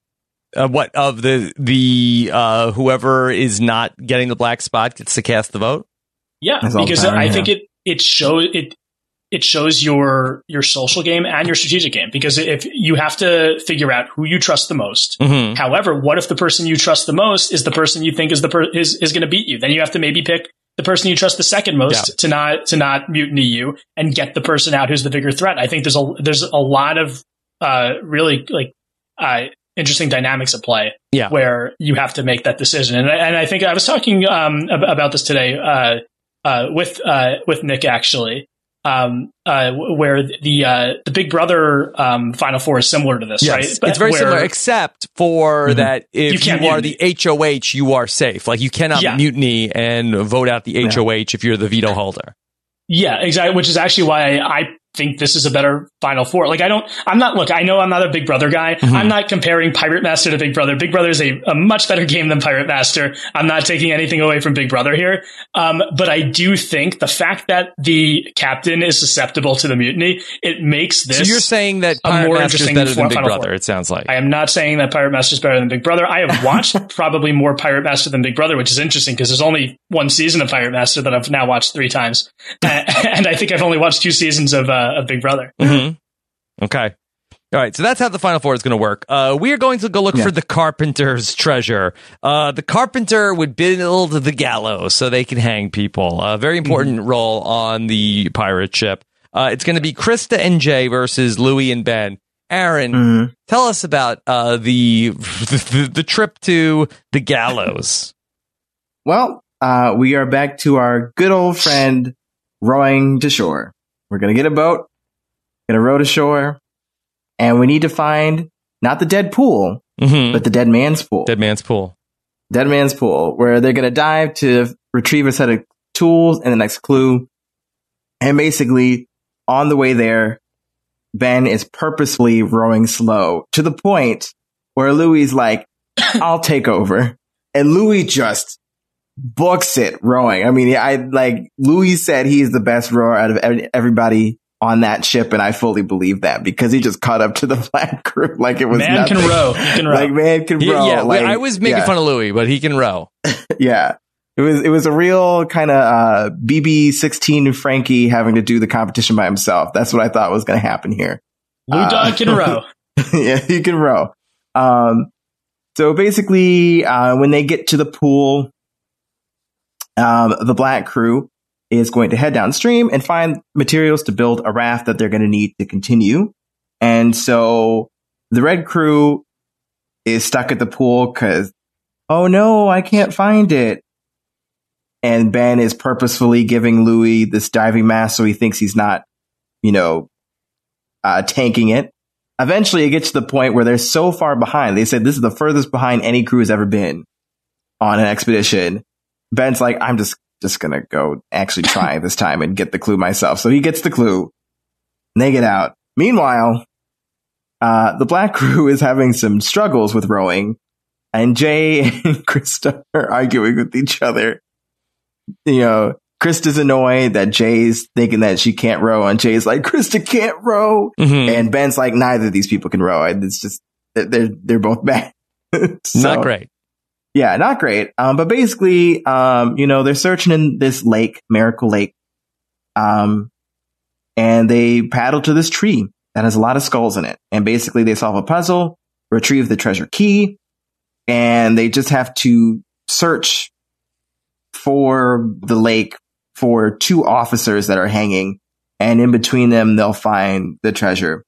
Uh, what of the the uh, whoever is not getting the black spot gets to cast the vote? Yeah, That's all because the time, I yeah. think it it shows it it shows your your social game and your strategic game, because if you have to figure out who you trust the most. Mm-hmm. However, what if the person you trust the most is the person you think is the per- is is going to beat you? Then you have to maybe pick the person you trust the second most Yeah. to not to not mutiny you and get the person out who's the bigger threat. I think there's a there's a lot of uh, really like uh, interesting dynamics at play. Yeah. Where you have to make that decision. And I, and I think I was talking um, ab- about this today uh, uh, with uh, with Nick actually. Um, uh, where the uh, the Big Brother um, Final Four is similar to this, Yes, right? it's very Where- similar, except for Mhm. that You if you, can't are mutiny. the H O H, you are safe. Like you cannot Yeah. mutiny and vote out the H O H if you're the veto holder. Yeah, exactly. Which is actually why I think this is a better Final Four. Like, I don't, I'm not, look, I know I'm not a Big Brother guy. Mm-hmm. I'm not comparing Pirate Master to Big Brother. Big Brother is a, a much better game than Pirate Master. I'm not taking anything away from Big Brother here. Um, but I do think the fact that the captain is susceptible to the mutiny, it makes this. So you're saying that a Pirate more Master is interesting better than Big Final Brother, Four. it sounds like. I am not saying that Pirate Master is better than Big Brother. I have watched probably more Pirate Master than Big Brother, which is interesting because there's only one season of Pirate Master that I've now watched three times. And I think I've only watched two seasons of, uh, of Big Brother. Mm-hmm. Okay. All right. So that's how the Final Four is going to work. Uh, we are going to go look Yeah. for the Carpenter's treasure. Uh, the Carpenter would build the gallows so they can hang people. A very important role on the pirate ship. Uh, it's going to be Krista and Jay versus Louis and Ben. Aaron, Mhm. tell us about uh, the, the the trip to the gallows. Well, uh, we are back to our good old friend rowing to shore. We're going to get a boat, going to row to shore, and we need to find not the dead pool, Mm-hmm. but the dead man's pool. Dead Man's Pool. Dead man's pool, where they're going to dive to retrieve a set of tools and the next clue. And basically, on the way there, Ben is purposefully rowing slow to the point where Louis is like, I'll take over. And Louis just books it rowing. I mean, I like Louis said he's the best rower out of every- everybody on that ship. And I fully believe that because he just caught up to the black crew like it was Man nothing. can row. He can row. Like man can He- row. yeah, like, I was making yeah. fun of Louis, but he can row. Yeah. It was, it was a real kind of, uh, B B sixteen Frankie having to do the competition by himself. That's what I thought was going to happen here. Lou uh, Dog can row. Yeah, he can row. Um, so basically, uh, when they get to the pool, um, the black crew is going to head downstream and find materials to build a raft that they're going to need to continue. And so the red crew is stuck at the pool because, oh no, I can't find it. And Ben is purposefully giving Louis this diving mask so he thinks he's not, you know, uh, tanking it. Eventually it gets to the point where they're so far behind. They said this is the furthest behind any crew has ever been on an expedition. Ben's like, I'm just, just going to go actually try this time and get the clue myself. So he gets the clue and they get out. Meanwhile, uh, the black crew is having some struggles with rowing and Jay and Krista are arguing with each other. You know, Krista's annoyed that Jay's thinking that she can't row, and Jay's like, Krista can't row. Mhm. And Ben's like, neither of these people can row. It's just, they're, they're both bad. So, Not great. Yeah, not great. Um, but basically, um, you know, they're searching in this lake, Miracle Lake. Um, and they paddle to this tree that has a lot of skulls in it. And basically they solve a puzzle, retrieve the treasure key, and they just have to search for the lake for two officers that are hanging. And in between them, they'll find the treasure,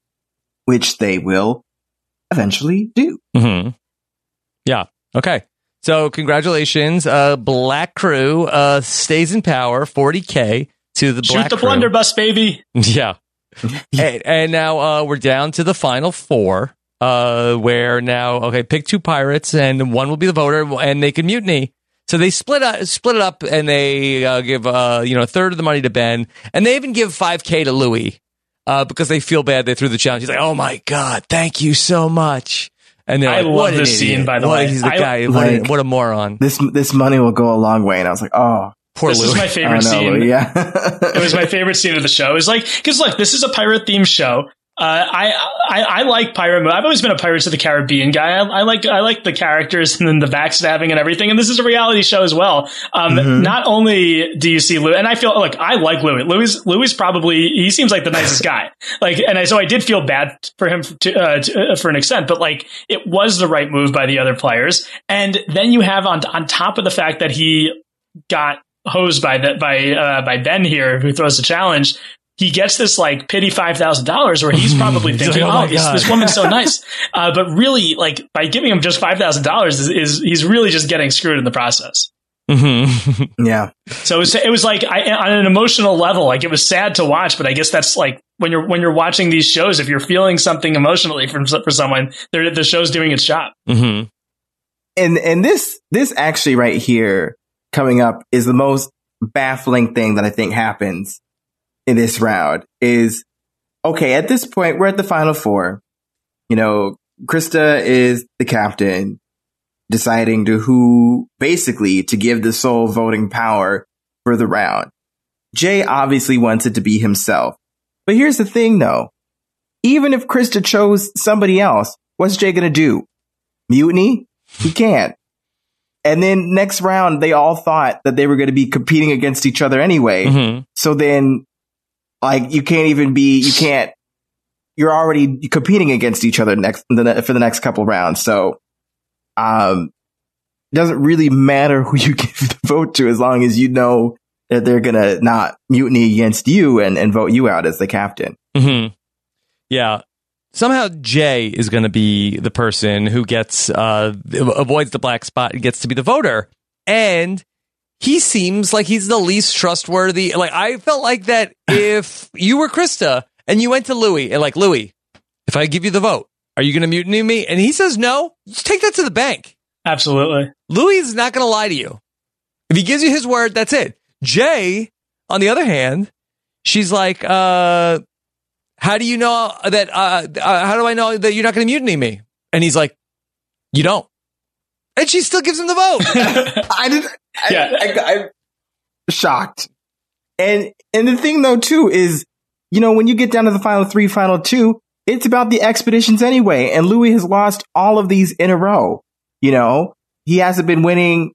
which they will eventually do. Mm-hmm. Yeah. Okay. So congratulations. Uh, Black Crew uh, stays in power, forty K to the Black Shoot the Crew. blunderbuss, baby. Yeah. and, and now uh, we're down to the final four, uh, where now, okay, pick two pirates, and one will be the voter, and they can mutiny. So they split up, split it up, and they uh, give uh, you know a third of the money to Ben, and they even give five K to Louis uh, because they feel bad they threw the challenge. He's like, "Oh my god, thank you so much." And they're I like, love what this scene, by the what, way. He's the I, guy. like, what, a, what a moron. This this money will go a long way. And I was like, oh, Poor this Louis. is my favorite I know, scene. yeah. It was my favorite scene of the show. It's like, because look, this is a pirate themed show. Uh, I, I I like pirate movies. I've always been a Pirates of the Caribbean guy. I, I like I like the characters and then the backstabbing and everything. And this is a reality show as well. Um, Mm-hmm. Not only do you see Louis, and I feel look, I like Louis. Louis Louis probably he seems like the nicest guy. Like, and I, so I did feel bad for him to, uh, to, uh, for an extent, but like it was the right move by the other players. And then you have on on top of the fact that he got hosed by the by uh, by Ben here, who throws the challenge. He gets this like pity five thousand dollars where he's probably He's thinking, like, oh oh, my this, God. this woman's so nice. Uh, but really, like by giving him just five thousand dollars is, is he's really just getting screwed in the process. Mm-hmm. Yeah. So it was, it was like I, on an emotional level, like it was sad to watch, but I guess that's like when you're, when you're watching these shows, if you're feeling something emotionally from, for someone, the show's doing its job. Mm-hmm. And and this this actually right here coming up is the most baffling thing that I think happens in this round is, okay, at this point, we're at the final four. You know, Krista is the captain, deciding to who, basically, to give the sole voting power for the round. Jay obviously wants it to be himself. But here's the thing, though. Even if Krista chose somebody else, what's Jay going to do? Mutiny? He can't. And then next round, they all thought that they were going to be competing against each other anyway. Mm-hmm. So then, like, you can't even be, you can't, you're already competing against each other next, for the next couple rounds. So, um, it doesn't really matter who you give the vote to as long as you know that they're going to not mutiny against you and, and vote you out as the captain. Mm-hmm. Yeah. Somehow Jay is going to be the person who gets, uh, avoids the black spot and gets to be the voter. And he seems like he's the least trustworthy. Like, I felt like that if you were Krista and you went to Louis and like, Louis, if I give you the vote, are you going to mutiny me? And he says no, just take that to the bank. Absolutely. Louis is not going to lie to you. If he gives you his word, that's it. Jay, on the other hand, she's like, uh, how do you know that, uh, uh how do I know that you're not going to mutiny me? And he's like, you don't. And she still gives him the vote. I did. I, Yeah. I, I, I'm shocked. And and the thing though too is, you know, when you get down to the final three, final two, it's about the expeditions anyway. And Louis has lost all of these in a row. You know, he hasn't been winning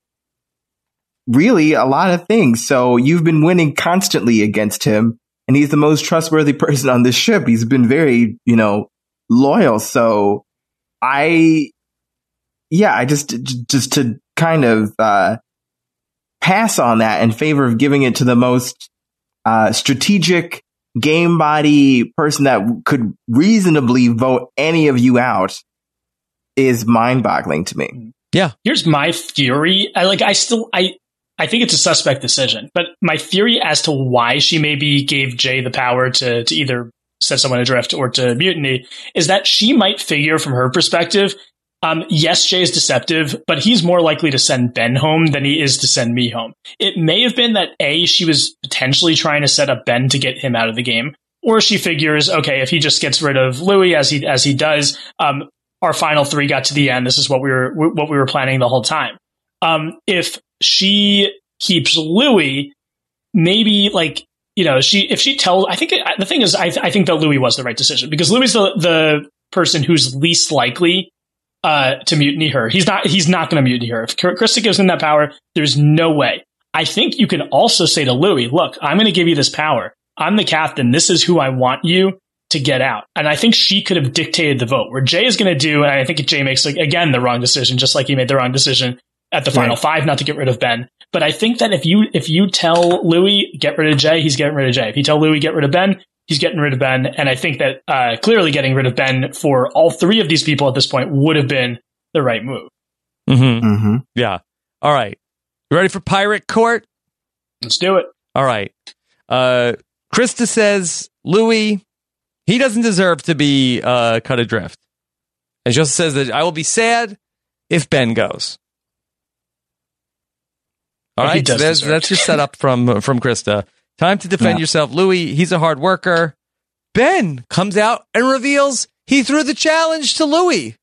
really a lot of things. So you've been winning constantly against him. And he's the most trustworthy person on this ship. He's been very, you know, loyal. So I, yeah, I just, just to kind of, uh, pass on that in favor of giving it to the most, uh, strategic game body person that could reasonably vote any of you out is mind boggling to me. Yeah. Here's my theory. I like, I still, I, I think it's a suspect decision, but my theory as to why she maybe gave Jay the power to, to either set someone adrift or to mutiny is that she might figure from her perspective, um, yes, Jay is deceptive, but he's more likely to send Ben home than he is to send me home. It may have been that A, she was potentially trying to set up Ben to get him out of the game, or she figures, okay, if he just gets rid of Louis as he, as he does, um, our final three got to the end. This is what we were, what we were planning the whole time. Um, if she keeps Louis, maybe like, you know, she, if she tells, I think it, the thing is, I, th- I think that Louis was the right decision because Louis is the, the person who's least likely, uh, to mutiny her. He's not, he's not going to mutiny her. If Krista gives him that power, there's no way. I think you can also say to Louis, look, I'm going to give you this power. I'm the captain. This is who I want you to get out. And I think she could have dictated the vote. Where Jay is going to do, and I think Jay makes, like, again, the wrong decision, just like he made the wrong decision at the final right. five not to get rid of Ben. But I think that if you if you tell Louis, get rid of Jay, he's getting rid of Jay. If you tell Louis, get rid of Ben, he's getting rid of Ben. And I think that uh, clearly getting rid of Ben for all three of these people at this point would have been the right move. Mm-hmm. Mm-hmm. Yeah. All right. You ready for Pirate Court? Let's do it. All right. Uh, Krista says, Louis, he doesn't deserve to be uh, cut adrift. And she also says that I will be sad if Ben goes. All right, so that's, that's your setup from from Krista. Time to defend yeah. yourself. Louis, he's a hard worker. Ben comes out and reveals he threw the challenge to Louis.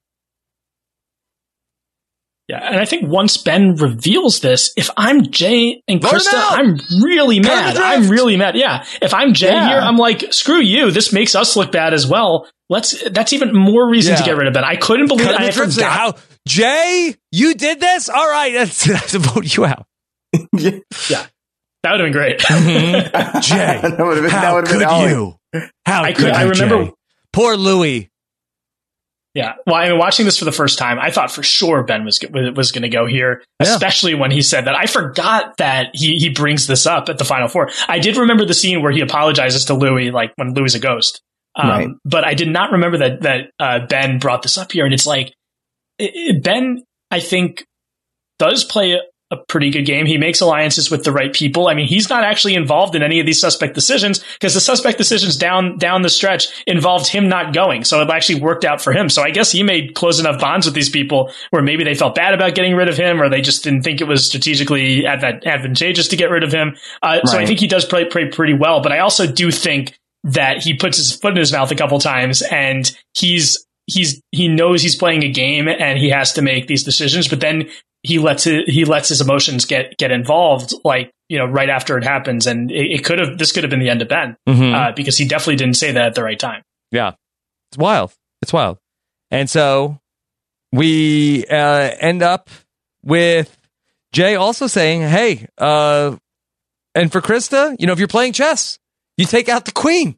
Yeah, and I think once Ben reveals this, if I'm Jay and Krista, I'm really mad. I'm really mad. Yeah, if I'm Jay yeah. here, I'm like, screw you. This makes us look bad as well. Let's. That's even more reason yeah. to get rid of Ben. I couldn't believe it. I forgot. How, Jay, you did this? All right, that's, that's to vote you out. yeah, that would have been great. Mm-hmm. Jay, that would have been. How that would have been could you? How I could could, I remember. Jay? Poor Louis. Yeah, well, I mean, watching this for the first time, I thought for sure Ben was was going to go here, yeah. especially when he said that. I forgot that he he brings this up at the Final Four. I did remember the scene where he apologizes to Louis, like when Louis is a ghost. Um, right. But I did not remember that that uh, Ben brought this up here, and it's like it, it, Ben, I think, does play a, a pretty good game. He makes alliances with the right people. I mean, he's not actually involved in any of these suspect decisions because the suspect decisions down down the stretch involved him not going. So it actually worked out for him. So I guess he made close enough bonds with these people where maybe they felt bad about getting rid of him, or they just didn't think it was strategically adv- advantageous to get rid of him. Uh, right. So I think he does play, play pretty well. But I also do think that he puts his foot in his mouth a couple times, and he's he's he knows he's playing a game and he has to make these decisions. But then he lets it, he lets his emotions get get involved, like, you know, right after it happens, and it, it could have this could have been the end of Ben mm-hmm. uh, because he definitely didn't say that at the right time. Yeah, it's wild. It's wild. And so we uh, end up with Jay also saying, "Hey, uh, and for Krista, you know, if you're playing chess, you take out the queen."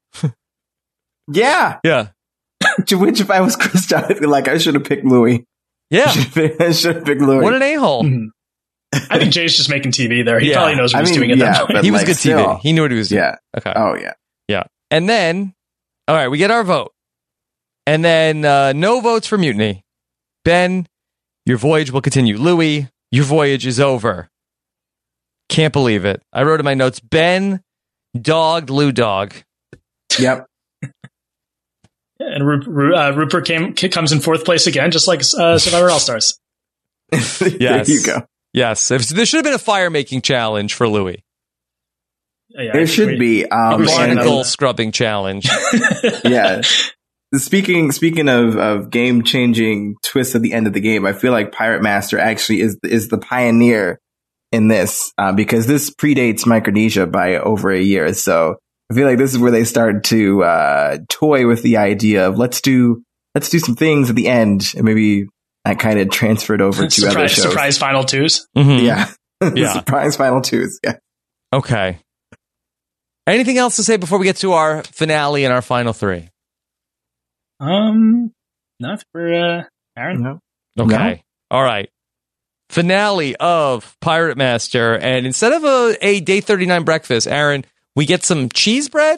yeah, yeah. To which, if I was Krista, I'd be like, I should have picked Louis. Yeah, I should have picked Louis. What an a-hole. Mm-hmm. I think Jay's just making T V there. He yeah. probably knows what I he's mean, doing at yeah, that point. He was like, good T V. Still, he knew what he was doing. Yeah. Okay. Oh, yeah. Yeah. And then, all right, we get our vote. And then uh, no votes for mutiny. Ben, your voyage will continue. Louis, your voyage is over. Can't believe it. I wrote in my notes, Ben dogged Lou Dog. Yep. And Rupert, uh, Rupert came, comes in fourth place again, just like uh, Survivor All-Stars. Yes. There you go. Yes. If, there should have been a fire-making challenge for Louis. Yeah, there should be. Um, a barnacle scrubbing challenge. Yeah. Speaking speaking of, of game-changing twists at the end of the game, I feel like Pirate Master actually is is the pioneer in this uh, because this predates Micronesia by over a year. So I feel like this is where they start to uh, toy with the idea of let's do let's do some things at the end, and maybe that kind of transferred over to surprise, other shows. Surprise final twos. Mm-hmm. Yeah, yeah. Surprise final twos. Yeah. Okay. Anything else to say before we get to our finale and our final three? Um, not for uh, Aaron. No. Okay. No. All right. Finale of Pirate Master, and instead of a, a day thirty-nine breakfast, Aaron, we get some cheese bread.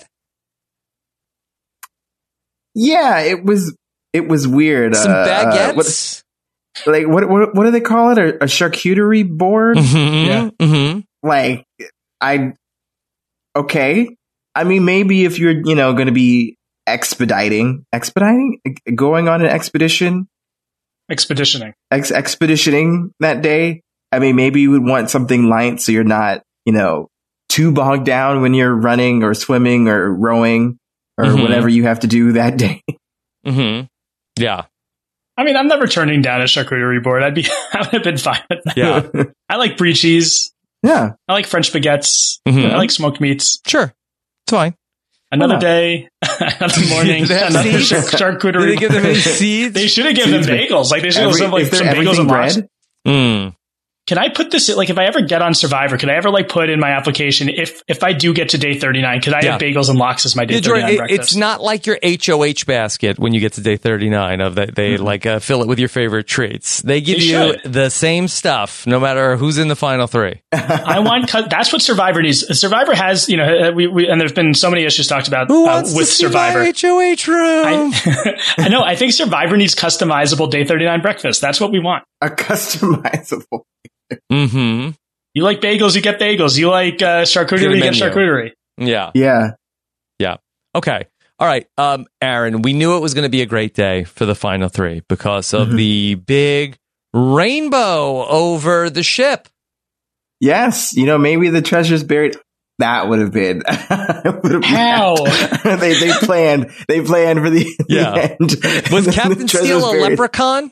Yeah, it was it was weird. Some uh, baguettes. Uh, what, like what, what what do they call it? A, a charcuterie board? Mm-hmm. Yeah. Mm-hmm. Like I. Okay. I mean, maybe if you're, you know, going to be expediting, expediting, going on an expedition, expeditioning, ex- expeditioning that day. I mean, maybe you would want something light so you're not, you know, too bogged down when you're running or swimming or rowing or mm-hmm. whatever you have to do that day. Mm-hmm. Yeah. I mean, I'm never turning down a charcuterie board. I'd be, I would have been fine with that. Yeah. I like brie cheese. Yeah. I like French baguettes. Mm-hmm. I like smoked meats. Sure. It's fine. Another day, another morning, another char- charcuterie. Did they give them any seeds? They should have given them bagels. Like they should have some, like some bagels and bread. Mm. can I put this, like, if I ever get on Survivor, could I ever, like, put in my application, if if I do get to day thirty-nine, could I Yeah. have bagels and lox as my day Yeah, Jordan, thirty-nine it- breakfast? it's not like your H O H basket when you get to day thirty-nine of that they Mm-hmm. like uh, fill it with your favorite treats. They give They you should. the same stuff no matter who's in the final three. I want, cu- that's what Survivor needs. Survivor has, you know, we, we and there's been so many issues talked about Who uh, wants with to see Survivor. my H O H room? I, I know. I think Survivor needs customizable day thirty-nine breakfast. That's what we want. A customizable. mm-hmm. You like bagels, you get bagels. You like uh, charcuterie, you get menu. charcuterie. Yeah. Yeah. Yeah. Okay. All right. Um, Aaron, we knew it was going to be a great day for the final three because of Mhm. the big rainbow over the ship. Yes. You know, maybe the treasure's buried. That would have been. would have How? been- they they planned. They planned for the, Yeah. the end. Was The Captain treasure's Steel a buried. leprechaun?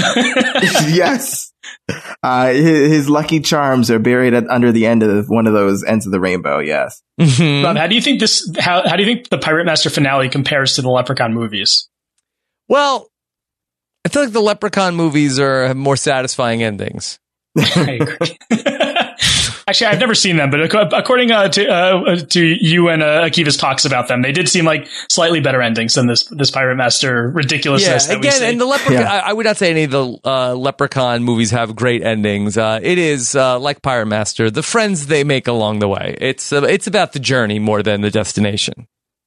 Yes. Uh, his, his lucky charms are buried at, under the end of one of those ends of the rainbow. Yes. Mhm. Rob, how do you think this? How how do you think the Pirate Master finale compares to the Leprechaun movies? Well, I feel like the Leprechaun movies are have more satisfying endings. I agree. Actually, I've never seen them, but ac- according uh, to uh, to you and uh, Akiva's talks about them, they did seem like slightly better endings than this this Pirate Master ridiculousness. Yeah, that we again, see. and the Leprechaun, Yeah. I, I would not say any of the uh, Leprechaun movies have great endings. Uh, it is uh, like Pirate Master, the friends they make along the way. It's uh, it's about the journey more than the destination.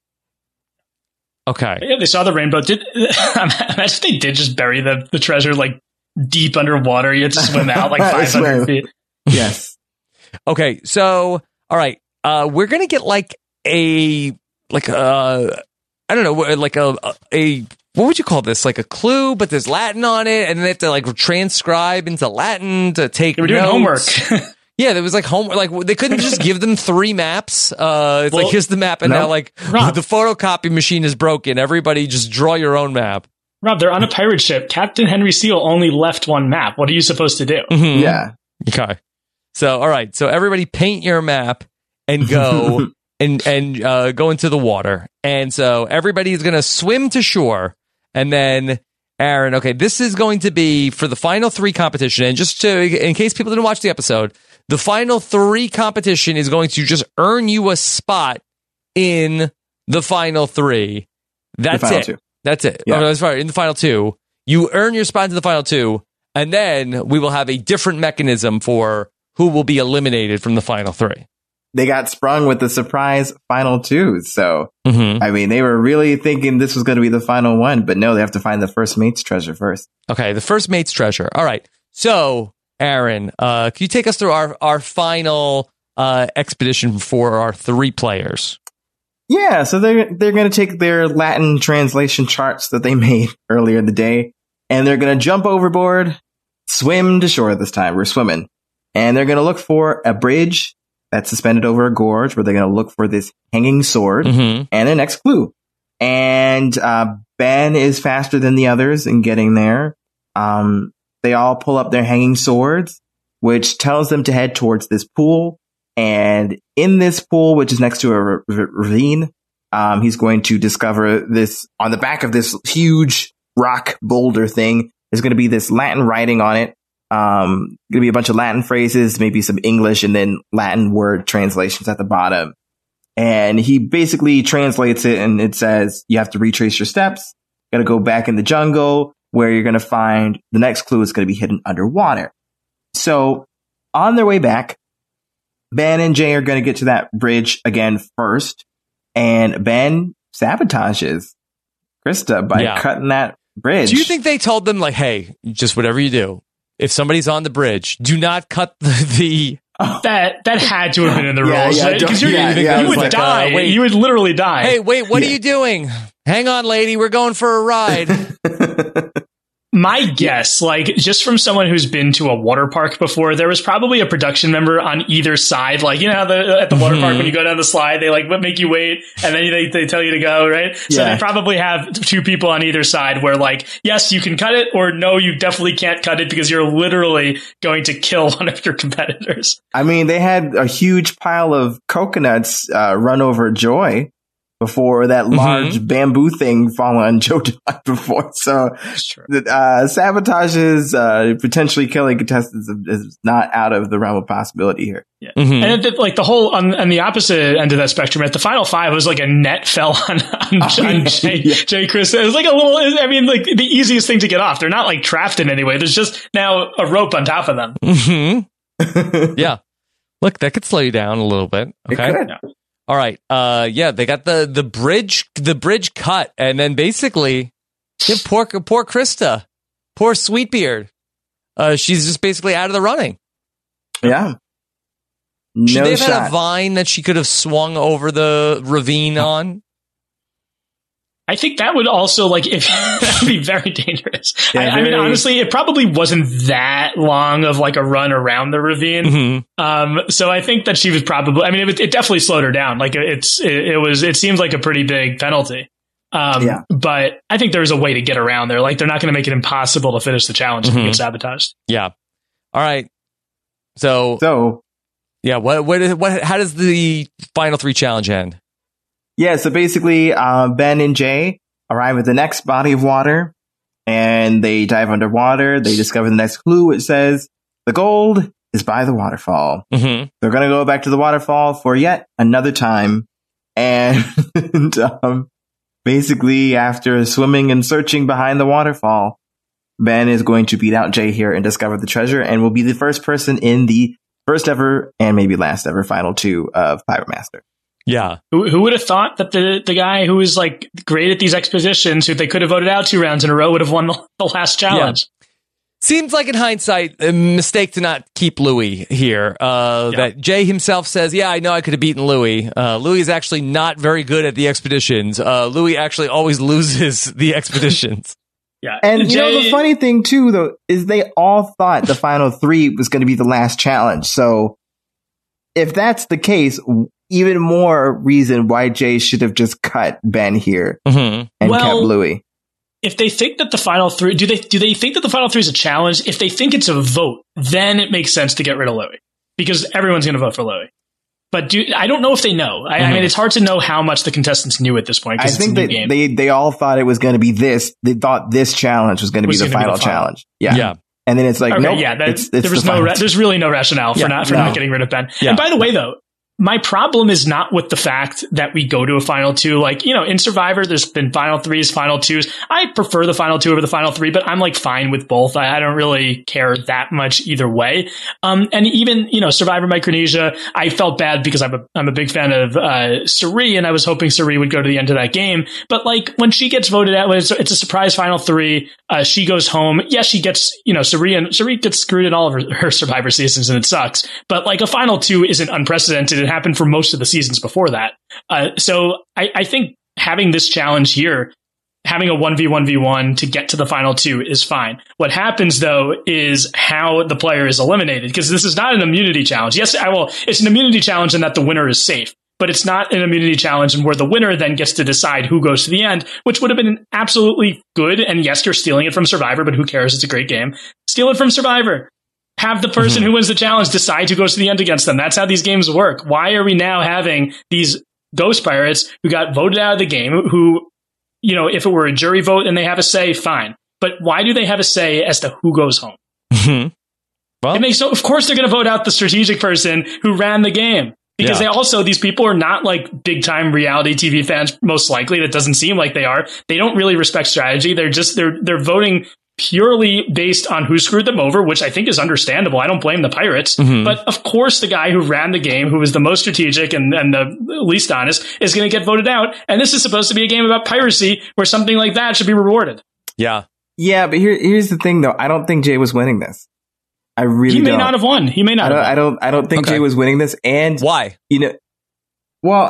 Okay. yeah, they saw the rainbow. Did imagine if they did just bury the, the treasure like deep underwater? You had to swim out like five hundred Swim. feet. Yes. Okay, so all right, uh, we're gonna get like a like a I don't know, like a a what would you call this? Like a clue, but there's Latin on it, and then they have to like transcribe into Latin to take. They were doing notes. homework. Yeah, there was like homework. Like they couldn't just give them three maps. Uh, it's Well, like here's the map, and no. now like Rob. the photocopy machine is broken. Everybody just draw your own map. Rob, they're on a pirate ship. Captain Henry Steele only left one map. What are you supposed to do? Mhm. Yeah. Okay. So, all right. So everybody paint your map and go and, and, uh, go into the water. And so everybody is going to swim to shore. And then Aaron, okay, this is going to be for the final three competition. And just to, in case people didn't watch the episode, the final three competition is going to just earn you a spot in the final three. That's final it. two. That's it. Yeah. Oh, that's right. In the final two, you earn your spot into the final two. And then we will have a different mechanism for who will be eliminated from the final three. They got sprung with the surprise final two. So, Mm-hmm. I mean, they were really thinking this was going to be the final one, but no, they have to find the first mate's treasure first. Okay, the first mate's treasure. All right. So, Aaron, uh, can you take us through our, our final uh, expedition for our three players? Yeah, so they're they're going to take their Latin translation charts that they made earlier in the day, and they're going to jump overboard, swim to shore this time. We're swimming. And they're going to look for a bridge that's suspended over a gorge where they're going to look for this hanging sword Mm-hmm. and the next clue. And uh, Ben is faster than the others in getting there. Um, they all pull up their hanging swords, which tells them to head towards this pool. And in this pool, which is next to a r- r- ravine, um, he's going to discover this on the back of this huge rock boulder thing. There's going to be this Latin writing on it. Um, going to be a bunch of Latin phrases, maybe some English, and then Latin word translations at the bottom. And he basically translates it, and it says you have to retrace your steps. Got to go back in the jungle where you're going to find the next clue is going to be hidden underwater. So on their way back, Ben and Jay are going to get to that bridge again first, and Ben sabotages Krista by Yeah. cutting that bridge. Do you think they told them, like, hey, just whatever you do, if somebody's on the bridge, do not cut the. the That that had to have been in the Yeah, rules. yeah, right? don't- 'Cause you, yeah, you yeah, I was would like, die. uh, wait. You would literally die. hey, wait, what Yeah. are you doing? Hang on, lady. We're going for a ride. My guess, like just from someone who's been to a water park before, there was probably a production member on either side. Like, you know, how the, at the water park, when you go down the slide, they like make you wait and then they, they tell you to go, right? So Yeah. they probably have two people on either side where like, yes, you can cut it, or no, you definitely can't cut it because you're literally going to kill one of your competitors. I mean, they had a huge pile of coconuts uh, run over Joy. before, that large Mm-hmm. bamboo thing falling on Joe July before. So uh, sabotages, uh, potentially killing contestants is not out of the realm of possibility here. Yeah. Mm-hmm. And it, like the whole on, on the opposite end of that spectrum, at the final five, it was like a net fell on, on, Oh, on yeah. Jay, Yeah. Jay Chris. It was like a little, I mean, like the easiest thing to get off. They're not like trapped in any way. There's just now a rope on top of them. Mm-hmm. Yeah. Look, that could slow you down a little bit. It Okay. could. Yeah. All right. Uh, yeah, they got the, the bridge, the bridge cut. And then basically, yeah, poor, poor Krista, poor Sweetbeard. Uh, she's just basically out of the running. Yeah. Should No they have had a shot. vine that she could have swung over the ravine on? I think that would also like if that would be very dangerous. Yeah, I, I mean, very- honestly, it probably wasn't that long of like a run around the ravine. Mm-hmm. Um, so I think that she was probably. I mean, it, it definitely slowed her down. Like it's, it, it was. It seems like a pretty big penalty. Um, Yeah. But I think there's a way to get around there. Like they're not going to make it impossible to finish the challenge if Mhm. you get sabotaged. Yeah. All right. So, So, yeah, what, what, what, how does the final three challenge end? yeah, so basically, uh, Ben and Jay arrive at the next body of water and they dive underwater. They discover the next clue. It says the gold is by the waterfall. Mm-hmm. They're going to go back to the waterfall for yet another time. And um, basically, after swimming and searching behind the waterfall, Ben is going to beat out Jay here and discover the treasure and will be the first person in the first ever and maybe last ever final two of Pirate Master. Yeah. Who, who would have thought that the, the guy who was like great at these expeditions, who they could have voted out two rounds in a row, would have won the, the last challenge? Seems like in hindsight, a mistake to not keep Louis here. Uh, Yeah. That Jay himself says, yeah, I know I could have beaten Louis. Uh, Louis is actually not very good at the expeditions. Uh, Louis actually always loses the expeditions. Yeah. And you know, Jay- the funny thing too, though, is they all thought the final three was going to be the last challenge. So if that's the case, even more reason why Jay should have just cut Ben here Mm-hmm. and Well, kept Louis. if they think that the final three, do they do they think that the final three is a challenge? If they think it's a vote, then it makes sense to get rid of Louis because everyone's going to vote for Louis. But do, I don't know if they know. I, Mm-hmm. I mean, it's hard to know how much the contestants knew at this point. I 'Cause it's think a new that game. they, they all thought it was going to be this. They thought this challenge was going to be Was the gonna be final the final. challenge. Yeah. Yeah. And then it's like, Okay, nope, yeah, that, it's, it's there the was no, final ra- there's really no rationale for Yeah, not for no. not getting rid of Ben. Yeah. And by the way, though, my problem is not with the fact that we go to a final two. Like, you know, in Survivor, there's been final threes, final twos. I prefer the final two over the final three, but I'm like fine with both. I, I don't really care that much either way. Um, and even, you know, Survivor Micronesia, I felt bad because I'm a, I'm a big fan of, uh, Suri, and I was hoping Suri would go to the end of that game. But like, when she gets voted out, when it's, it's a surprise final three, uh, she goes home. Yeah, she gets, you know, Suri and Suri gets screwed in all of her, her Survivor seasons, and it sucks. But like, a final two isn't unprecedented. It happened for most of the seasons before that. Uh, so I, I think having this challenge here, having a one v one v one to get to the final two is fine. What happens though is how the player is eliminated, because this is not an immunity challenge. Yes, I will. It's an immunity challenge in that the winner is safe, but it's not an immunity challenge and where the winner then gets to decide who goes to the end, which would have been absolutely good. And yes, you're stealing it from Survivor, but who cares? It's a great game. Steal it from Survivor. Have the person Mhm. who wins the challenge decide who goes to the end against them. That's how these games work. Why are we now having these ghost pirates who got voted out of the game, who, you know, if it were a jury vote and they have a say, fine. But why do they have a say as to who goes home? Mm-hmm. Well, It makes so, of course they're going to vote out the strategic person who ran the game. Because Yeah. they also, these people are not like big time reality T V fans, most likely. That doesn't seem like they are. They don't really respect strategy. They're just, they're, they're voting purely based on who screwed them over, which I think is understandable. I don't blame the Pirates. Mhm. But of course, the guy who ran the game, who was the most strategic and, and the least honest, is going to get voted out. And this is supposed to be a game about piracy where something like that should be rewarded. yeah. Yeah, but here, here's the thing, though. I don't think Jay was winning this. I really He may don't. not have won. He may I not don't. have won. I don't. I don't think Okay. Jay was winning this. And Why? you know, well,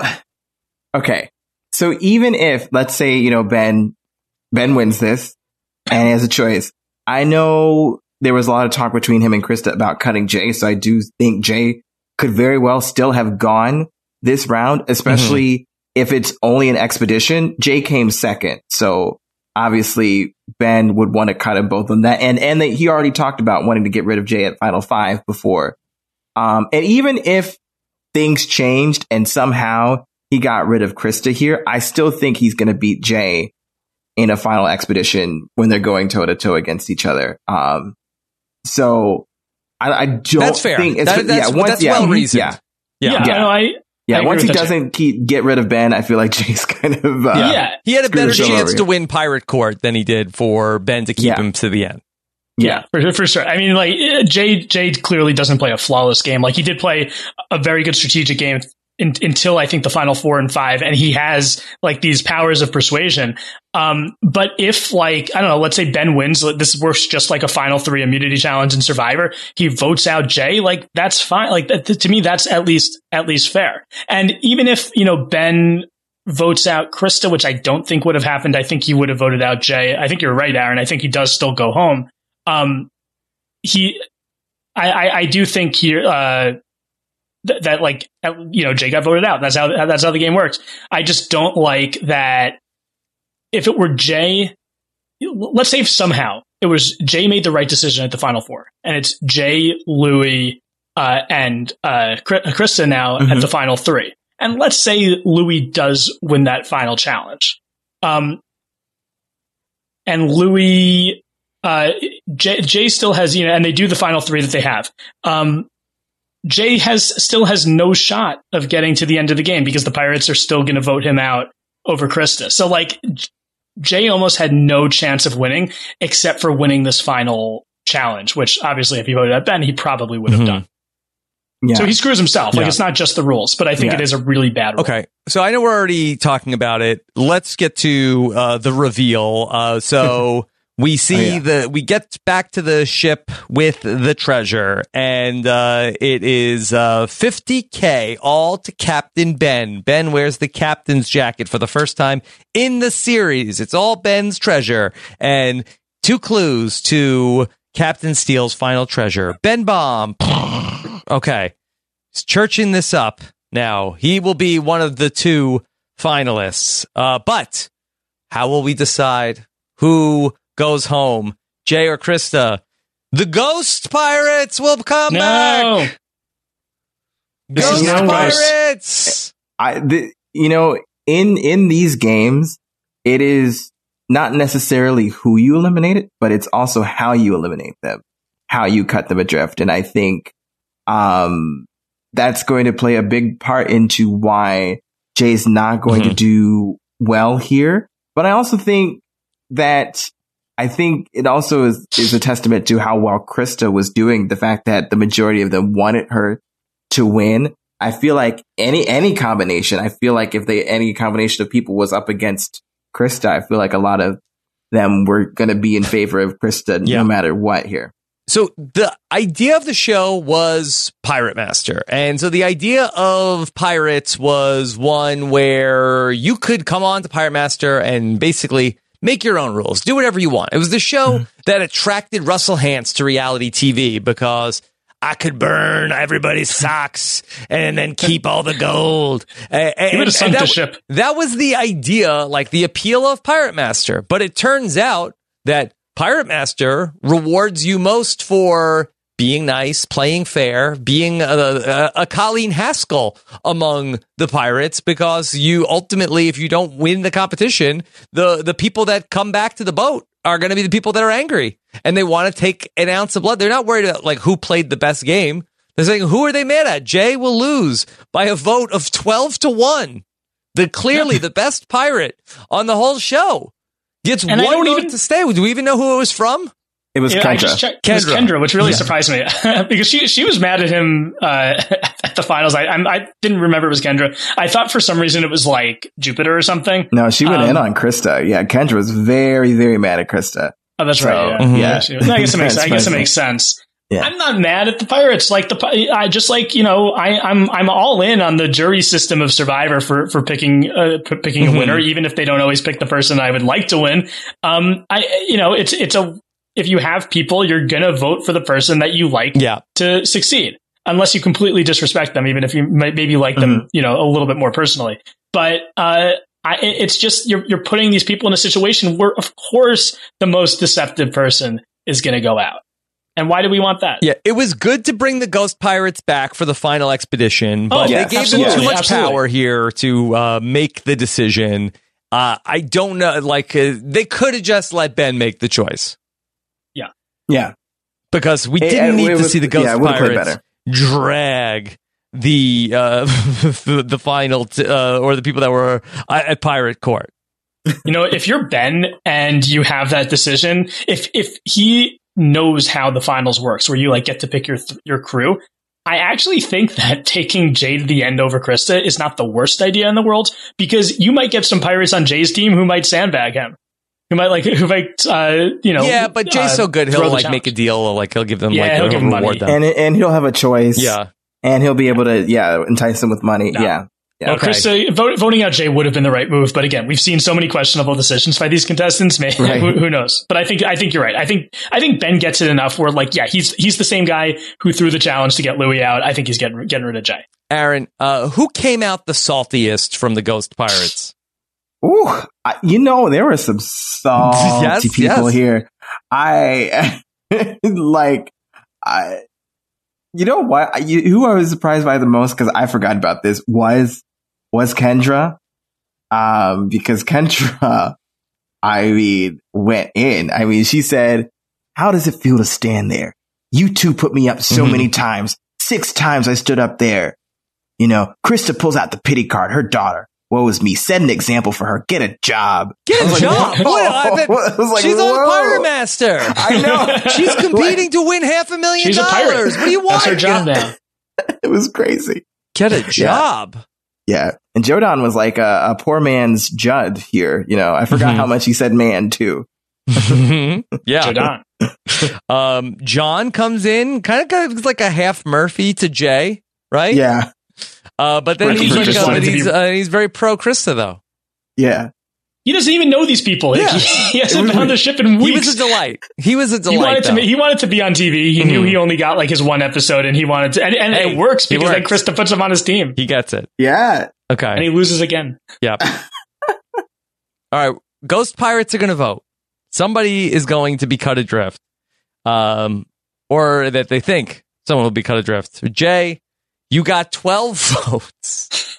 okay. So even if, let's say, you know, Ben, Ben wins this and he has a choice. I know there was a lot of talk between him and Krista about cutting Jay. So I do think Jay could very well still have gone this round, especially if it's only an expedition. Jay came second. So obviously Ben would want to cut him both of them. That and, and that he already talked about wanting to get rid of Jay at final five before. Um, and even if things changed and somehow he got rid of Krista here, I still think he's going to beat Jay in a final expedition when they're going toe to toe against each other. Um, so I, I don't that's fair. think it's, that, that's, yeah, once, that's yeah, well reasoned. Yeah. Yeah. Yeah. yeah. No, I, Yeah, I once he agree with doesn't keep, get rid of Ben, I feel like Jay's kind of uh, yeah. He had a better screws him chance over to here. win Pirate Court than he did for Ben to keep Yeah. him to the end. Yeah, for, for sure. I mean, like Jay, Jay clearly doesn't play a flawless game. Like he did play a very good strategic game in, until I think the final four and five, and he has like these powers of persuasion. Um, but if like I don't know, let's say Ben wins, this works just like a final three immunity challenge in Survivor. He votes out Jay, like that's fine. Like that, to me, that's at least at least fair. And even if you know Ben votes out Krista, which I don't think would have happened, I think he would have voted out Jay. I think you're right, Aaron. I think he does still go home. Um, he, I, I, I do think here, uh, th- that like, you know, Jay got voted out. That's how, that's how the game works. I just don't like that. If it were Jay, let's say if somehow it was Jay made the right decision at the final four and it's Jay, Louis, uh, and, uh, Krista now mm-hmm. at the final three. And let's say Louis does win that final challenge. Um, and Louis, Uh, Jay, Jay still has, you know, and they do the final three that they have. Um, Jay has still has no shot of getting to the end of the game because the Pirates are still going to vote him out over Krista. So like Jay almost had no chance of winning except for winning this final challenge, which obviously if he voted out Ben, he probably would have mm-hmm. done. Yeah. So he screws himself. Like yeah. It's not just the rules, but I think yeah. it is a really bad rule. Okay. So I know we're already talking about it. Let's get to uh, the reveal. Uh, so we see oh, yeah. the, we get back to the ship with the treasure, and uh, it is uh, fifty K all to Captain Ben. Ben wears the captain's jacket for the first time in the series. It's all Ben's treasure, and two clues to Captain Steele's final treasure. Ben Bomb. Okay. He's churching this up now. He will be one of the two finalists. Uh, but how will we decide who goes home, Jay or Krista? The Ghost Pirates will come no. back. This Ghost is no Pirates. I, the, you know, in in these games, it is not necessarily who you eliminated, but it's also how you eliminate them, how you cut them adrift. And I think um, that's going to play a big part into why Jay's not going mm-hmm. to do well here. But I also think that I think it also is, is a testament to how well Krista was doing. The fact that the majority of them wanted her to win. I feel like any, any combination, I feel like if they, any combination of people was up against Krista, I feel like a lot of them were going to be in favor of Krista yeah. no matter what here. So the idea of the show was Pirate Master. And so the idea of Pirates was one where you could come on to Pirate Master and basically make your own rules, do whatever you want. It was the show mm-hmm. that attracted Russell Hantz to reality T V because I could burn everybody's socks and then keep all the gold. And, he would have sunk that, the ship. That was the idea, like the appeal of Pirate Master. But it turns out that Pirate Master rewards you most for being nice, playing fair, being a, a, a Colleen Haskell among the pirates, because you ultimately, if you don't win the competition, the, the people that come back to the boat are going to be the people that are angry and they want to take an ounce of blood. They're not worried about like who played the best game. They're saying, who are they mad at? Jay will lose by a vote of twelve to one. The clearly the best pirate on the whole show gets and one vote even, to stay. Do we even know who it was from? It was yeah, Kendra. I just checked, Kendra. It was Kendra, which really yeah. surprised me because she she was mad at him uh, at the finals. I I'm, I didn't remember it was Kendra. I thought for some reason it was like Jupiter or something. No, she went um, in on Krista. Yeah, Kendra was very very mad at Krista. Oh, that's so, right. Yeah, mm-hmm. yeah. yeah. I guess it makes I guess it makes sense. Yeah. I'm not mad at the Pirates. Like the I just like you know I I'm I'm all in on the jury system of Survivor for for picking uh, p- picking mm-hmm. a winner, even if they don't always pick the person I would like to win. Um, I you know it's it's a if you have people, you're going to vote for the person that you like yeah. to succeed, unless you completely disrespect them, even if you might, maybe like mm-hmm. them, you know, a little bit more personally. But uh, I, it's just you're you're putting these people in a situation where, of course, the most deceptive person is going to go out. And why do we want that? Yeah, it was good to bring the Ghost Pirates back for the final expedition, but Oh, they yes, gave absolutely, them too much absolutely. power here to uh, make the decision. Uh, I don't know, like, uh, they could have just let Ben make the choice. Yeah. Because we It- didn't it- need it to was- see the Ghost yeah, it would've played Pirates better. drag the uh, the, the final t- uh, or the people that were uh, at Pirate Court. You know, if you're Ben and you have that decision, if if he knows how the finals works, where you like get to pick your th- your crew, I actually think that taking Jay to the end over Krista is not the worst idea in the world, because you might get some pirates on Jay's team who might sandbag him, who might like who might uh, you know. Yeah, but Jay's uh, so good, throw he'll the like make a challenge. deal, like he'll give them Yeah, like he'll a give them reward money. them. And and he'll have a choice. Yeah. And he'll be able to, yeah, entice them with money. No. Yeah. Yeah. Well, Okay. Krista, vote, voting out Jay would have been the right move, but again, we've seen so many questionable decisions by these contestants. Man, Right. who, who knows? But I think I think you're right. I think I think Ben gets it enough where, like, yeah, he's he's the same guy who threw the challenge to get Louis out. I think he's getting getting rid of Jay. Aaron, uh, who came out the saltiest from the Ghost Pirates? Ooh, I, you know, there were some salty Yes, people yes. here. I like, I, you know what? You, who I was surprised by the most, because I forgot about this, was was Kendra. Um, because Kendra, I mean, went in. I mean, she said, "How does it feel to stand there? You two put me up so Mhm. many times. Six times I stood up there. You know, Krista pulls out the pity card. Her daughter. Woe is me. Set an example for her. Get a job. Get I a was like, job. whoa. What? I bet- I was like, she's on whoa. Pirate Master. I know. She's competing to win half a million She's a dollars. pirate. What do you want? That's her job now. It was crazy. Get a job. Yeah. And Jodan was like a, a poor man's Judd here. You know, I forgot Mhm. how much he said man too. Yeah. Jodan. Um, John comes in, kind of looks like a half Murphy to Jay, right? Yeah. Uh, but then Right, he's he like, just uh, wanted to he's, be- uh, he's very pro Krista though. Yeah. He doesn't even know these people. Yeah. He, he hasn't been on the ship in He weeks. was a delight. He was a He delight. wanted to. though. ma- He wanted to be on T V. He knew Mhm. he only got like his one episode, and he wanted to. And, and Hey, it works he because then works. Krista puts him on his team, He gets it. Yeah. and Okay. he loses again. Yep. All right. Ghost Pirates are going to vote. Somebody is going to be cut adrift. Um, or that they think someone will be cut adrift. Jay, you got twelve votes.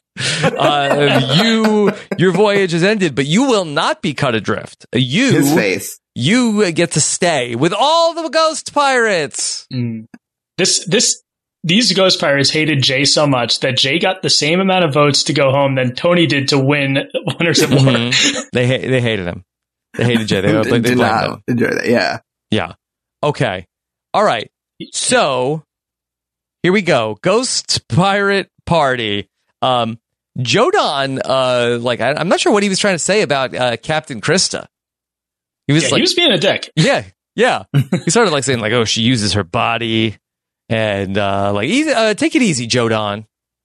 uh, you, your voyage has ended, but you will not be cut adrift. You, His face. you get to stay with all the Ghost Pirates. Mm. This this these Ghost Pirates hated Jay so much that Jay got the same amount of votes to go home than Tony did to win Winners at War. Mhm. They ha- they hated him. They hated Jay. They, they, they Did blamed not him. enjoy that. Yeah. Yeah. Okay. All right. So here we go. Ghost Pirate Party. Um, Jodan, uh, like I, I'm not sure what he was trying to say about uh, Captain Krista. He was Yeah, like, he was being a dick. yeah, yeah. He started like saying like, oh, she uses her body, and uh, like, easy, uh, take it easy, Jodan.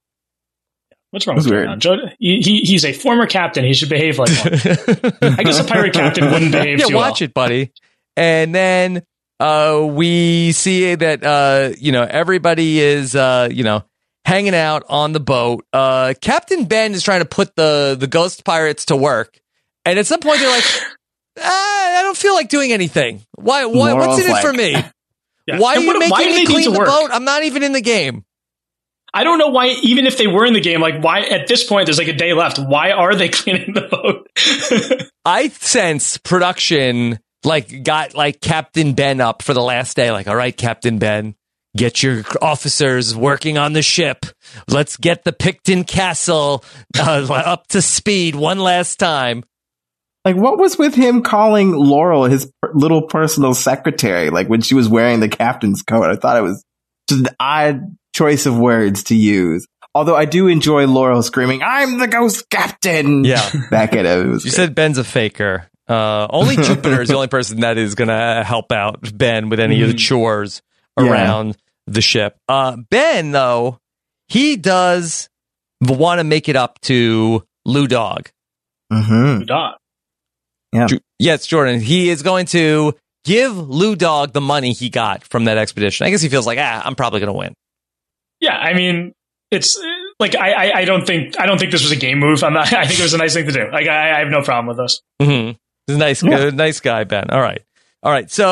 What's wrong That's with weird. Jodan? Joe, he, he he's a former captain. He should behave like one. I guess a pirate captain wouldn't behave yeah, too watch well. it, buddy. And then uh, we see that uh, you know everybody is uh, you know hanging out on the boat. Uh, Captain Ben is trying to put the the ghost pirates to work, and at some point they're like, ah, "I don't feel like doing anything. Why? Why? Moral What's in it flag. for me? Yeah. Why are And you what- making why do me they need clean to the work? boat? I'm not even in the game." I don't know why, even if they were in the game, like why at this point there's like a day left. Why are they cleaning the boat? I sense production like got like Captain Ben up for the last day. Like, all right, Captain Ben, get your officers working on the ship. Let's get the Picton Castle uh, up to speed one last time. Like, what was with him calling Laurel his per- little personal secretary? Like when she was wearing the captain's coat, I thought it was just an odd choice of words to use. Although I do enjoy Laurel screaming, "I'm the ghost captain!" Yeah. back at him. It was You great. said Ben's a faker. Uh, only Jupiter is the only person that is going to help out Ben with any of the chores Yeah. around the ship. Uh, Ben, though, he does want to make it up to Lou Dog. Mhm. Dog. Ju- Yes, Jordan. He is going to give Lou Dog the money he got from that expedition. I guess he feels like, ah, I'm probably going to win. Yeah, I mean, it's uh, like I, I, I don't think I don't think this was a game move. I'm not, I think it was a nice thing to do. Like I, I have no problem with this. Mm-hmm. He's a nice, Yeah. uh, nice guy, Ben. All right. All right. So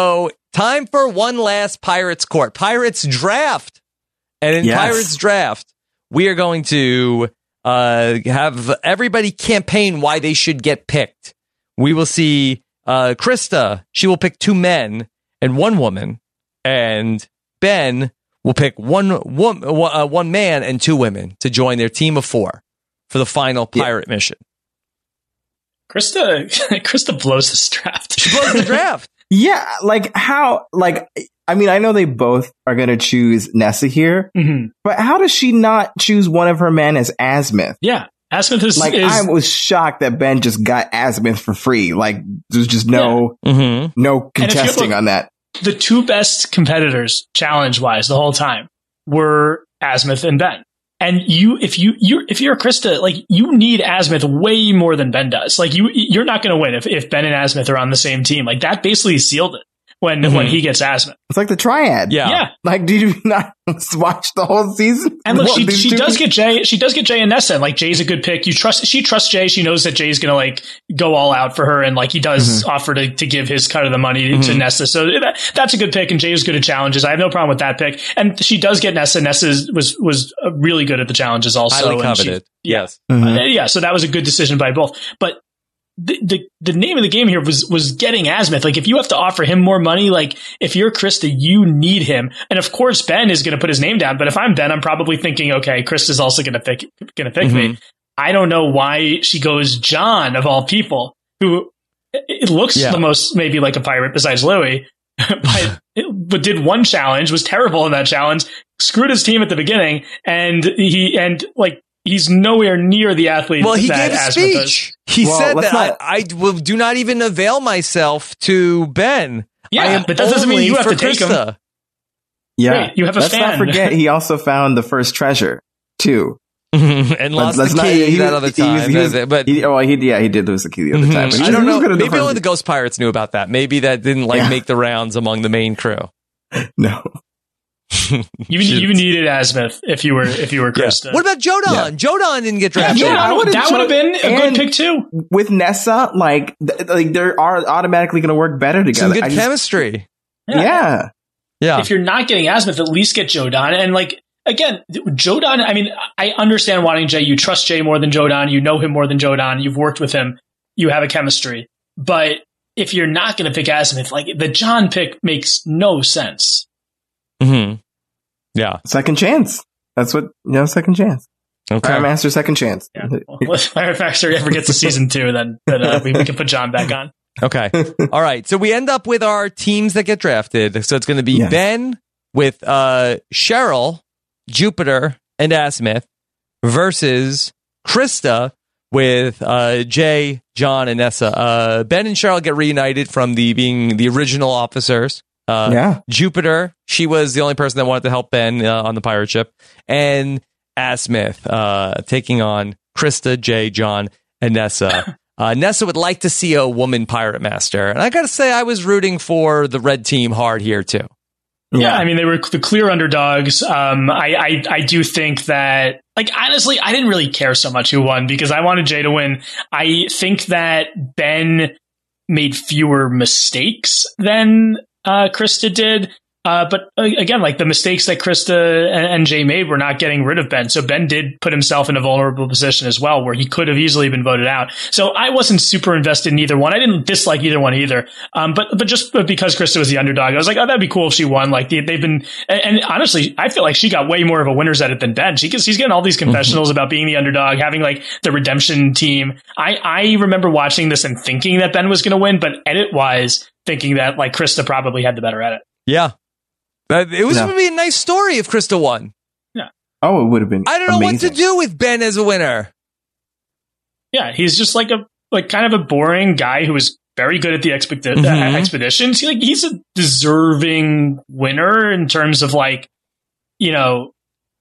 time for one last Pirates Court. Pirates Draft. And in Yes. Pirates Draft, we are going to uh, have everybody campaign why they should get picked. We will see uh, Krista. She will pick two men and one woman. And Ben will pick one, one, uh, one man and two women to join their team of four for the final pirate yeah. mission. Krista, Krista blows this draft. She blows the draft. Yeah, like how, like, I mean, I know they both are going to choose Nessa here, mm-hmm. but how does she not choose one of her men as Azmith? Yeah, Azmith is like, is, I was shocked that Ben just got Azmith for free. Like, there's just no, yeah. mm-hmm. no contesting on that. The two best competitors, challenge wise, the whole time were Azmith and Ben. And you, if you, you're, if you're Krista, like, you need Azmith way more than Ben does. Like, you, you're not going to win if, if Ben and Azmith are on the same team. Like, that basically sealed it when, mm-hmm. when he gets Azmith. It's like the triad. Yeah. yeah. Like, did you not watch the whole season? And look, what, she, she two does people? get Jay, she does get Jay and Nessa. And like, Jay's a good pick. You trust, she trusts Jay. She knows that Jay's going to like go all out for her. And like, he does mm-hmm. offer to, to give his cut of the money mm-hmm. to Nessa. So that, that's a good pick. And Jay's good at challenges. I have no problem with that pick. And she does get Nessa. Nessa was, was really good at the challenges also. Highly coveted. She, yes. Mm-hmm. Uh, yeah. So that was a good decision by both. But The, the the name of the game here was was getting Azmith. Like, if you have to offer him more money, like, if you're Krista, you need him. And of course, Ben is going to put his name down. But if I'm Ben, I'm probably thinking, okay, Krista's also going to pick going to pick mm-hmm. me. I don't know why she goes John of all people, who it looks yeah. the most maybe like a pirate besides Louis, but, but did one challenge, was terrible in that challenge, screwed his team at the beginning, and he and like. He's nowhere near the athlete. Well, he that gave a Azmith speech. is. He well, said that not, I, I will do not even avail myself to Ben. Yeah, I am but that doesn't mean you have to take Krista. him. Yeah, Wait, you have a Let's fan. not forget, he also found the first treasure too, and lost let's the not, key he, that he, other he time. was, he was, but he, well, he yeah, he did lose the key the other mm-hmm. time. But he I don't know. Maybe only the Ghost Pirates knew about that. Maybe that didn't like yeah. make the rounds among the main crew. No. you you needed Azmith if you were if you were Krista. Yeah. What about Jodan? Yeah. Jodan didn't get drafted. Yeah, I that would have been a good pick too. With Nessa, like th- like they are automatically going to work better together. Some good I just, chemistry. Yeah. yeah, yeah. If you're not getting Azmith, at least get Jodan. And like again, Jodan. I mean, I understand wanting Jay. You trust Jay more than Jodan. You know him more than Jodan. You've worked with him. You have a chemistry. But if you're not going to pick Azmith, like the John pick makes no sense. Hmm. Yeah. Second chance. That's what, you know, second chance. Okay. Fire Master, second chance. Yeah. Well, if Fire Master ever gets to season two, then, then uh, we, we can put John back on. Okay. All right. So we end up with our teams that get drafted. So it's going to be yes. Ben with uh, Cheryl, Jupiter, and Azmith versus Krista with uh, Jay, John, and Nessa. Uh, Ben and Cheryl get reunited from the being the original officers. Uh, yeah. Jupiter, she was the only person that wanted to help Ben uh, on the pirate ship. And Azmith uh, taking on Krista, Jay, John, and Nessa. Uh, Nessa would like to see a woman pirate master. And I got to say, I was rooting for the red team hard here, too. Yeah, yeah I mean, they were the clear underdogs. Um, I, I, I do think that, like, honestly, I didn't really care so much who won because I wanted Jay to win. I think that Ben made fewer mistakes than Uh, Krista did. Uh, but uh, again, like the mistakes that Krista and, and Jay made were not getting rid of Ben. So Ben did put himself in a vulnerable position as well, where he could have easily been voted out. So I wasn't super invested in either one. I didn't dislike either one either. Um, but, but just because Krista was the underdog, I was like, oh, that'd be cool if she won. Like they, they've been, and, and honestly, I feel like she got way more of a winner's edit than Ben. She, she's getting all these confessionals about being the underdog, having like the redemption team. I, I remember watching this and thinking that Ben was going to win, but edit wise, thinking that like Krista probably had the better edit. Yeah. But it was no. going to be a nice story if Krista won. Yeah. Oh, it would have been I don't know amazing. what to do with Ben as a winner. Yeah, he's just like a like kind of a boring guy who was very good at the expedi- Mm-hmm. uh, expeditions. He, like he's a deserving winner in terms of like, you know,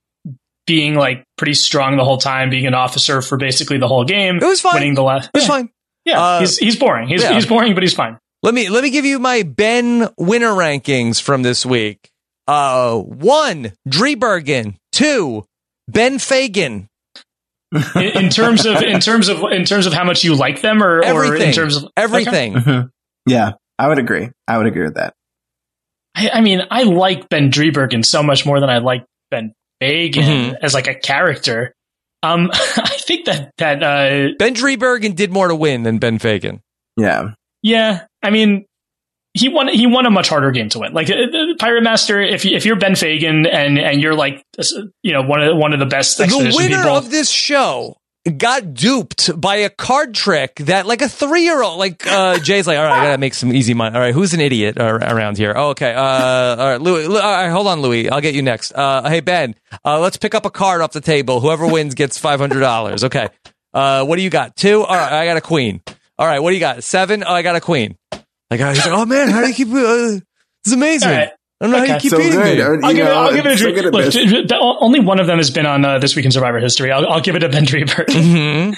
being like pretty strong the whole time, being an officer for basically the whole game. It was fine. Winning the last. It was yeah. fine. Yeah, Uh, he's he's boring. He's yeah. he's boring, but he's fine. Let me let me give you my Ben winner rankings from this week. Uh, one, Driebergen. Two, Ben Fagan. in, in terms of in terms of in terms of how much you like them, or, or Everything. in terms of Everything. Mm-hmm. Yeah, I would agree. I would agree with that. I, I mean, I like Ben Driebergen so much more than I like Ben Fagan Mhm. as like a character. Um, I think that that uh, Ben Driebergen did more to win than Ben Fagan. Yeah. yeah, I mean, he won. He won a much harder game to win. Like uh, Pirate Master, if you, if you're Ben Fagan and and you're like, you know, one of the, one of the best The expedition winner people. of this show got duped by a card trick that like a three-year-old, like uh, Jay's like, all right, I gotta make some easy money. All right, who's an idiot ar- around here? Oh, okay. Uh, all right, Louis. Lu- all right, hold on, Louis. I'll get you next. Uh, hey, Ben, uh, let's pick up a card off the table. Whoever wins gets five hundred dollars. Okay. Uh, what do you got? Two? All right, I got a queen. All right, what do you got? Seven? Oh, I got a queen. Like, uh, he's like, oh man, how do you keep, uh, it's amazing. All right. I don't know how Okay. you keep So beating good. me. Uh, I'll you give, it, know, I'll give it a so dream. good at Look, this. d- d- only one of them has been on uh, This Week in Survivor history. I'll, I'll give it to Ben Driebergen. Mhm.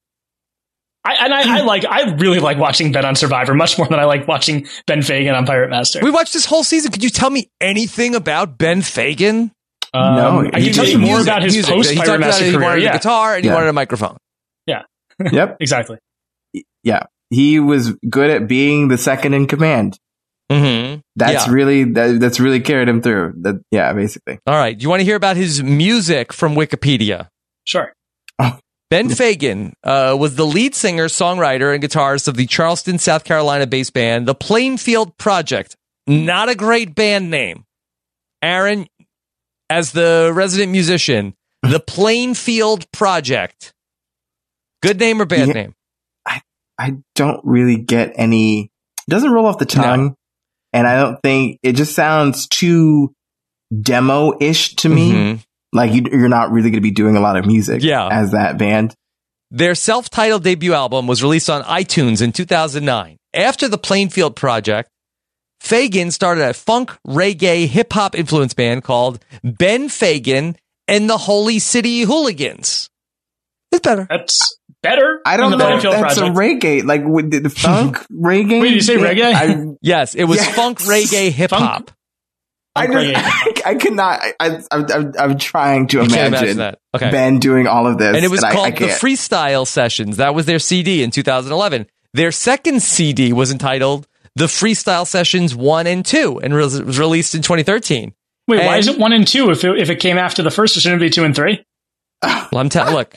I, and I, I like, I really like watching Ben on Survivor much more than I like watching Ben Fagan on Pirate Master. We watched this whole season. Could you tell me anything about Ben Fagan? Um, No, I he can tell just you more Music, about his music. post He talked Pirate about Master it, he career. wanted a Yeah, guitar and he Yeah. wanted a microphone. Yep. exactly. Yeah. He was good at being the second in command. Mm-hmm. That's Yeah. really that, that's really carried him through. That yeah, basically. All right. Do you want to hear about his music from Wikipedia? Sure. Ben Fagan uh, was the lead singer, songwriter, and guitarist of the Charleston, South Carolina-based band, the Plainfield Project. Not a great band name. Aaron, as the resident musician, the Plainfield Project. Good name or bad Yeah. name? I don't really get any. It doesn't roll off the tongue, and I don't think it just sounds too demo-ish to me. Mhm. Like you, you're not really going to be doing a lot of music Yeah. as that band. Their self-titled debut album was released on iTunes in two thousand nine. After the Plainfield Project, Fagan started a funk, reggae, hip-hop influence band called Ben Fagan and the Holy City Hooligans. It's better. That's better. I don't than the know if Plainfield that's Project. a reggae. Like with the, the funk reggae. Wait, did you say reggae? I, Yes, it was Yes. funk, reggae, hip-hop. I, Funk just, reggae. I, I cannot. I, I, I'm, I'm trying to You can't imagine, imagine that. Okay. Ben doing all of this, And it was I- I called The can't. Freestyle Sessions. That was their C D in two thousand eleven. Their second C D was entitled The Freestyle Sessions one and two and was was released in twenty thirteen. Wait, why And- is it one and two? If it, if it came after the first, it shouldn't it be two and three? Well, I'm telling, look.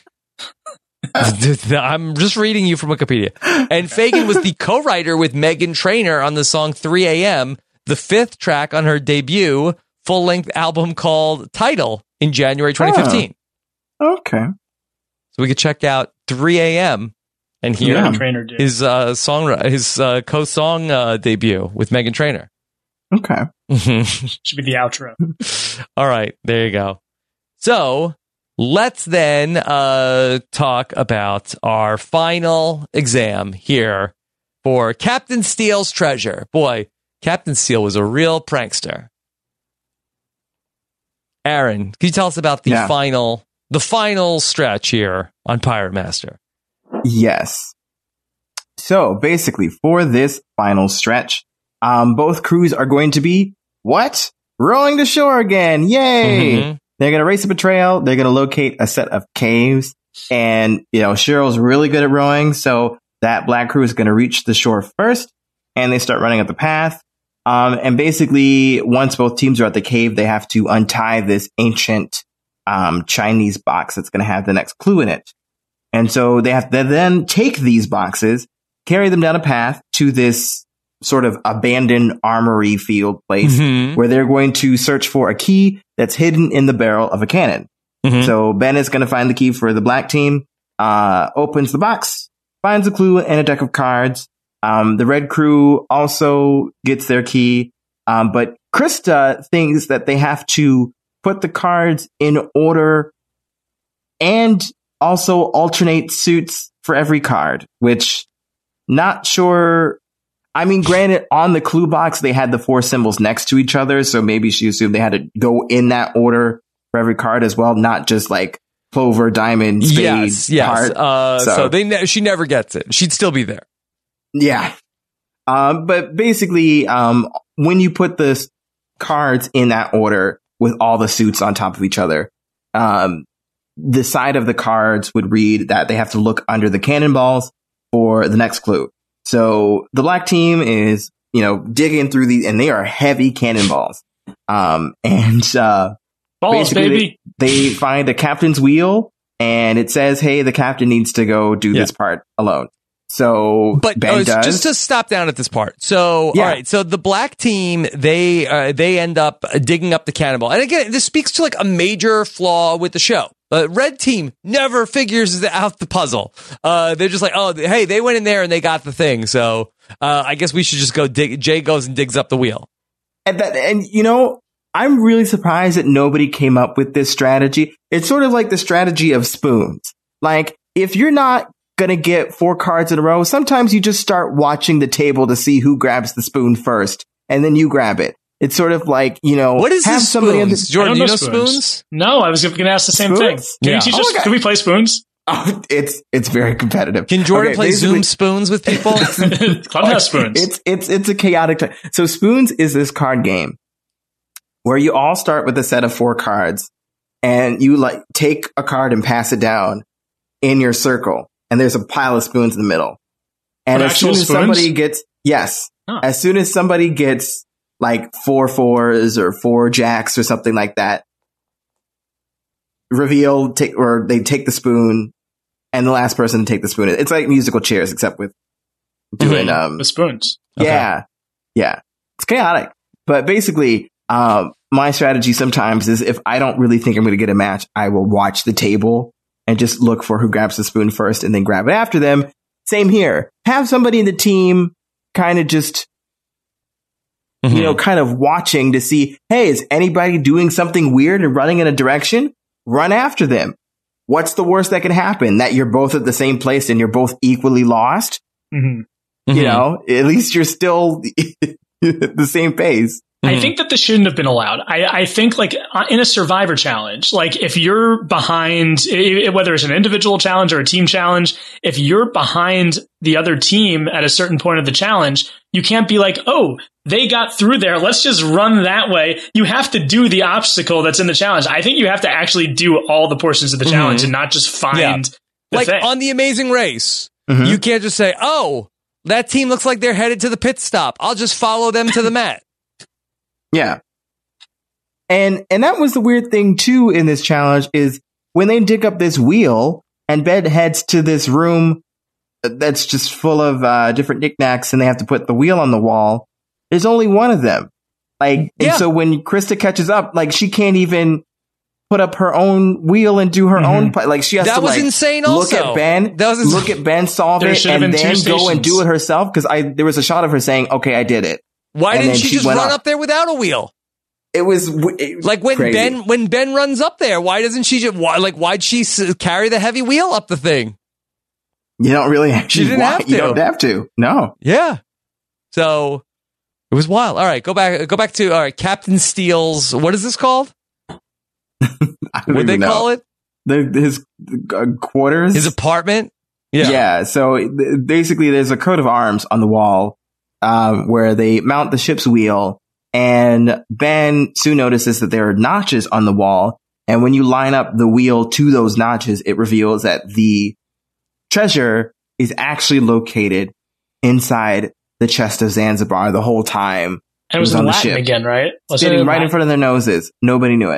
I'm just reading you from Wikipedia. And Fagan was the co-writer with Megan Trainor on the song three a.m., the fifth track on her debut full-length album called Title in January twenty fifteen. Okay. So we could check out three a.m. and hear Yeah. Trainer did. his uh, song, his uh, co-song uh, debut with Megan Trainor. Okay. Should be the outro. All right, there you go. So let's then uh, talk about our final exam here for Captain Steele's treasure. Boy, Captain Steele was a real prankster. Aaron, can you tell us about the Yeah. final, the final stretch here on Pirate Master? Yes. So basically, for this final stretch, um, both crews are going to be what? Rowing to shore again! Yay! Mhm. They're going to race a betrayal. They're going to locate a set of caves, and you know Cheryl's really good at rowing, so that black crew is going to reach the shore first, and they start running up the path. Um, and basically, once both teams are at the cave, they have to untie this ancient um, Chinese box that's going to have the next clue in it. And so they have to then take these boxes, carry them down a path to this sort of abandoned armory field place Mhm. where they're going to search for a key that's hidden in the barrel of a cannon. Mhm. So Ben is going to find the key for the black team, uh, opens the box, finds a clue and a deck of cards. Um, the red crew also gets their key. Um, but Krista thinks that they have to put the cards in order and also alternate suits for every card, which not sure. I mean, granted, on the clue box, they had the four symbols next to each other. So maybe she assumed they had to go in that order for every card as well, not just like clover, diamond, spade, Yes, yes. heart. Uh, so, So- they ne- she never gets it. She'd still be there. Yeah. Um, but basically, um, when you put the s- cards in that order with all the suits on top of each other, um, the side of the cards would read that they have to look under the cannonballs for the next clue. So the black team is, you know, digging through these, and they are heavy cannonballs. Um, and uh, Balls, baby. They, they find a captain's wheel, and it says, "Hey, the captain needs to go do yeah. this part alone." So, but Ben uh, does. Just to stop down at this part. So, yeah. all right. So the black team, they uh, they end up digging up the cannonball, and again, this speaks to like a major flaw with the show. Uh, red team never figures out the puzzle. Uh, they're just like, oh, hey, they went in there and they got the thing. So uh, I guess we should just go dig. Jay goes and digs up the wheel. And that, and you know, I'm really surprised that nobody came up with this strategy. It's sort of like the strategy of spoons. Like, if you're not going to get four cards in a row, sometimes you just start watching the table to see who grabs the spoon first, and then you grab it. It's sort of like, you know, what is have this somebody spoons? The- Jordan, know you know spoons. spoons? No, I was going to ask the same spoons? thing. Can yeah. you teach oh us? Can we play spoons? Oh, it's it's very competitive. Can Jordan okay, play Zoom spoons with people? Clubhouse spoons. It's it's it's a chaotic time. So spoons is this card game where you all start with a set of four cards, and you like take a card and pass it down in your circle, and there's a pile of spoons in the middle. And Of as soon as spoons? somebody gets yes, Huh. as soon as somebody gets like four fours or four jacks or something like that, reveal take or they take the spoon, and the last person to take the spoon. It's like musical chairs, except with doing Mhm. um the spoons. yeah, okay. yeah. It's chaotic, but basically, um, my strategy sometimes is if I don't really think I'm going to get a match, I will watch the table and just look for who grabs the spoon first, and then grab it after them. Same here. Have somebody in the team kind of just, mm-hmm. you know, kind of watching to see, hey, is anybody doing something weird and running in a direction? Run after them. What's the worst that can happen? That you're both at the same place and you're both equally lost? Mm-hmm. You Mm-hmm. know, at least you're still at the same pace. I think that this shouldn't have been allowed. I, I think like in a Survivor challenge, like if you're behind, i- whether it's an individual challenge or a team challenge, if you're behind the other team at a certain point of the challenge, you can't be like, oh, they got through there, let's just run that way. You have to do the obstacle that's in the challenge. I think you have to actually do all the portions of the challenge Mm-hmm. and not just find Yeah. the like thing. on The Amazing Race. Mm-hmm. You can't just say, oh, that team looks like they're headed to the pit stop. I'll just follow them to the mat. Yeah. And and that was the weird thing too in this challenge is when they dig up this wheel and Ben heads to this room that's just full of uh, different knickknacks, and they have to put the wheel on the wall. There's only one of them. Like, Yeah. and so when Krista catches up, like she can't even put up her own wheel and do her Mhm. own. pi- Like she has That to was like insane look also. at Ben, That was ins- look at Ben solve There it, should have and been two then go and do stations. it herself. Because I there was a shot of her saying, "Okay, I did it." Why And didn't then she, she just went run up. up there without a wheel? It was w- it was Like when crazy. Ben when Ben runs up there, why doesn't she just why, like why'd she s- carry the heavy wheel up the thing? You don't really actually didn't want, have You to. don't have to. No. Yeah. So it was wild. All right, go back go back to all right, Captain Steele's what is this called? I don't What'd they even know. call it? The, his uh, quarters. His apartment? yeah. Yeah. So th- basically, there's a coat of arms on the wall um, where they mount the ship's wheel, and Ben soon notices that there are notches on the wall. And when you line up the wheel to those notches, it reveals that the treasure is actually located inside the chest of Zanzibar the whole time. And it was, was on in the Latin ship. again, right? Was it Sitting in right in Latin? front of their noses. Nobody knew it.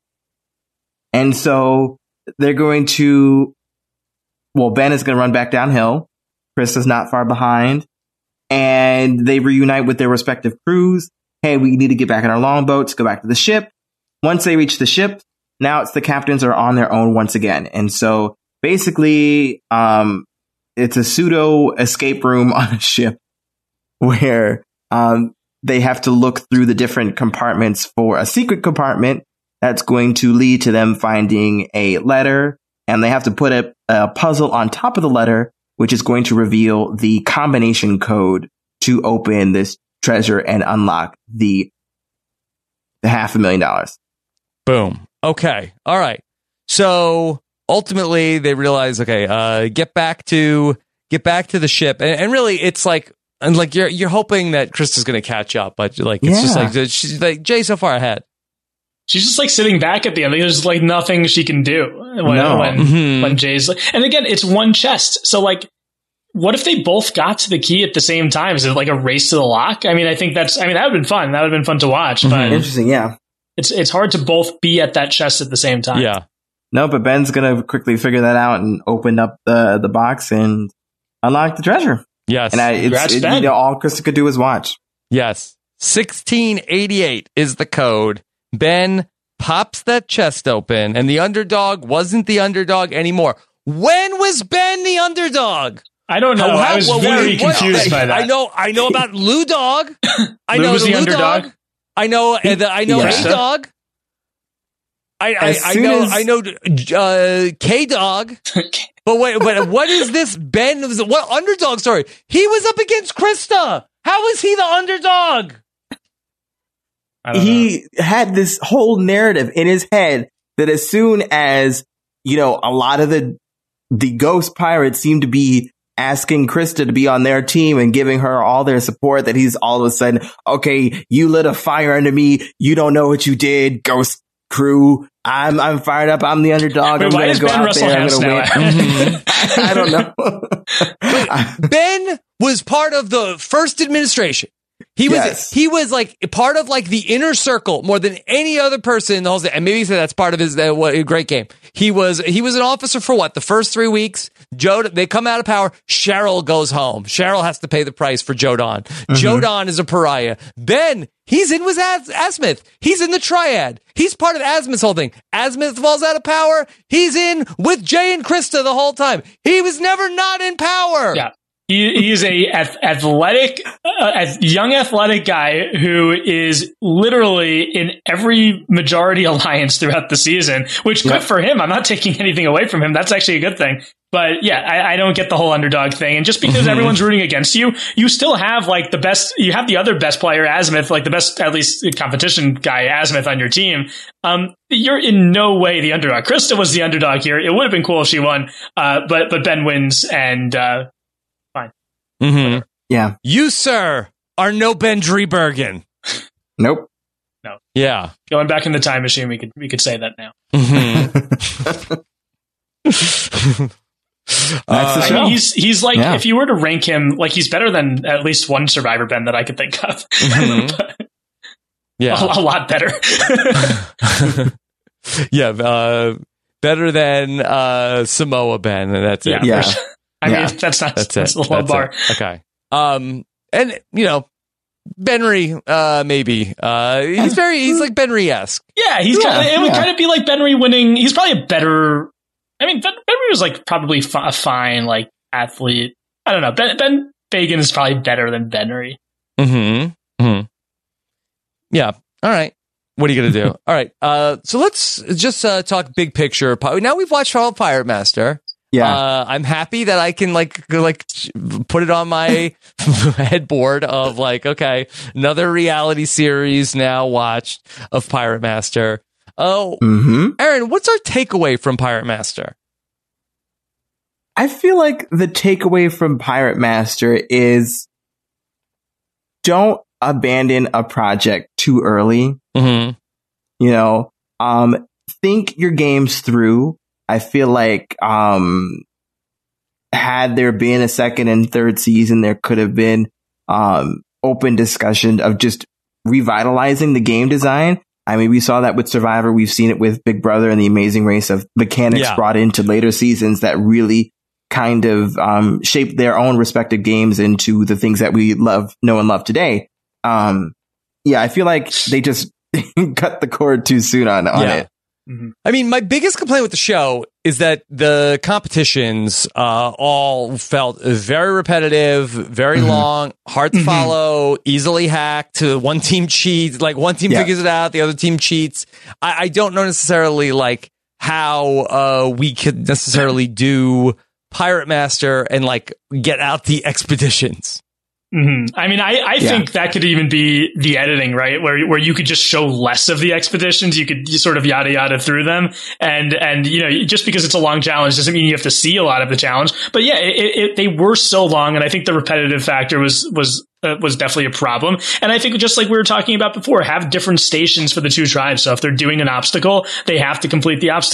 And so they're going to, well, Ben is going to run back downhill. Chris is not far behind. And they reunite with their respective crews. Hey, we need to get back in our longboats, go back to the ship. Once they reach the ship, now it's the captains are on their own once again. And so basically, um, it's a pseudo escape room on a ship where, um, they have to look through the different compartments for a secret compartment that's going to lead to them finding a letter, and they have to put a, a puzzle on top of the letter, which is going to reveal the combination code to open this treasure and unlock the, the half a million dollars. Boom. Okay. All right. So ultimately they realize, okay, uh, get back to get back to the ship. And, and really it's like and like you're you're hoping that Krista's gonna catch up, but like it's just Yeah. like she's like Jay's so far ahead. She's just like sitting back at the end. There's like nothing she can do when No. when, Mhm. when Jay's like, and again, it's one chest. So like what if they both got to the key at the same time? Is it like a race to the lock? I mean, I think that's, I mean, that would have been fun. That would have been fun to watch, but Mm-hmm. Interesting, yeah. it's it's hard to both be at that chest at the same time. Yeah. No, but Ben's gonna quickly figure that out and open up the the box and unlock the treasure. Yes. And I, it's, Congrats, it, Ben. you know, all Krista could do is watch. Yes. sixteen eighty-eight is the code. Ben pops that chest open, and the underdog wasn't the underdog anymore. When was Ben the underdog? I don't know. How- I was what- very what- confused by that. I know. I know about Lou Dog. I Lou know was the Lou underdog? Dog. I know. Uh, the, I know Yeah. A Dog. I I, As I soon know. as- I know uh, K Dog. But wait. But what is this Ben? What underdog story? He was up against Krista. How is he the underdog? I don't know. He had this whole narrative in his head that as soon as, you know, a lot of the the ghost pirates seem to be asking Krista to be on their team and giving her all their support, that he's all of a sudden, okay, you lit a fire under me. You don't know what you did, ghost crew. I'm I'm fired up. I'm the underdog. Wait, I'm why going is to go Ben out Russell there. I'm House going now? to win. I don't know. Ben was part of the first administration. He was Yes. he was like part of like the inner circle more than any other person in the whole thing. And maybe he said that's part of his uh, what a great game. He was he was an officer for what the first three weeks. Joe they come out of power. Cheryl goes home. Cheryl has to pay the price for Joe Don. Mm-hmm. Joe Don is a pariah. Ben he's in with Az- Asmith. He's in the triad. He's part of Asmith's whole thing. Asmith falls out of power. He's in with Jay and Krista the whole time. He was never not in power. Yeah. He, he is a ath- athletic, uh, young athletic guy who is literally in every majority alliance throughout the season, which good Yep. for him. I'm not taking anything away from him. That's actually a good thing. But yeah, I, I don't get the whole underdog thing. And just because everyone's rooting against you, you still have like the best, you have the other best player, Asmith, like the best, at least competition guy, Asmith on your team. Um, you're in no way the underdog. Krista was the underdog here. It would have been cool if she won. Uh, but, but Ben wins and, uh, Mm-hmm. Yeah. You, sir, are no Ben Driebergen. Nope. Yeah. going back in the time machine, we could, we could say that now. Mm-hmm. That's the Uh, I show. mean, he's he's like Yeah. if you were to rank him, like he's better than at least one Survivor Ben that I could think of. Mhm. yeah. a, a lot better. yeah. Uh, better than uh, Samoa Ben. And that's it. Yeah. for sure. I Yeah. mean, that's not That's that's, it. a low That's bar. it. Okay. Um, and you know, Benry, uh, maybe. Uh, he's very, he's like Benry-esque. Yeah, he's Yeah, kind of, it would yeah. kind of be like Benry winning. He's probably a better. I mean, Ben, Benry was like probably fi- a fine like athlete. I don't know. Ben Ben Fagan is probably better than Benry. Mm-hmm. Mm-hmm. Yeah. All right. What are you going to do? All right. Uh, so let's just uh, talk big picture. Now we've watched all Pirate Master. Yeah. Uh, I'm happy that I can like go, like put it on my headboard of like, okay, another reality series now watched of Pirate Master. Oh, Mm-hmm. Aaron, what's our takeaway from Pirate Master? I feel like the takeaway from Pirate Master is don't abandon a project too early. Mm-hmm. You know, um, think your games through. I feel like, um, had there been a second and third season, there could have been, um, open discussion of just revitalizing the game design. I mean, we saw that with Survivor. We've seen it with Big Brother and the Amazing Race of mechanics Yeah. brought into later seasons that really kind of, um, shaped their own respective games into the things that we love, know and love today. Um, yeah, I feel like they just cut the cord too soon on, on Yeah. it. I mean, my biggest complaint with the show is that the competitions uh, all felt very repetitive, very Mhm. long, hard to follow, easily hacked. One team cheats, like one team Yeah. figures it out, the other team cheats. I, I don't know necessarily like how uh, we could necessarily do Pirate Master and like get out the expeditions. hmm I mean, I, I Yeah. think that could even be the editing, right? Where where you could just show less of the expeditions, you could sort of yada yada through them, and and you know, just because it's a long challenge doesn't mean you have to see a lot of the challenge. But yeah, it, it, they were so long, and I think the repetitive factor was was uh, was definitely a problem. And I think just like we were talking about before, have different stations for the two tribes. So if they're doing an obstacle, they have to complete the obstacle.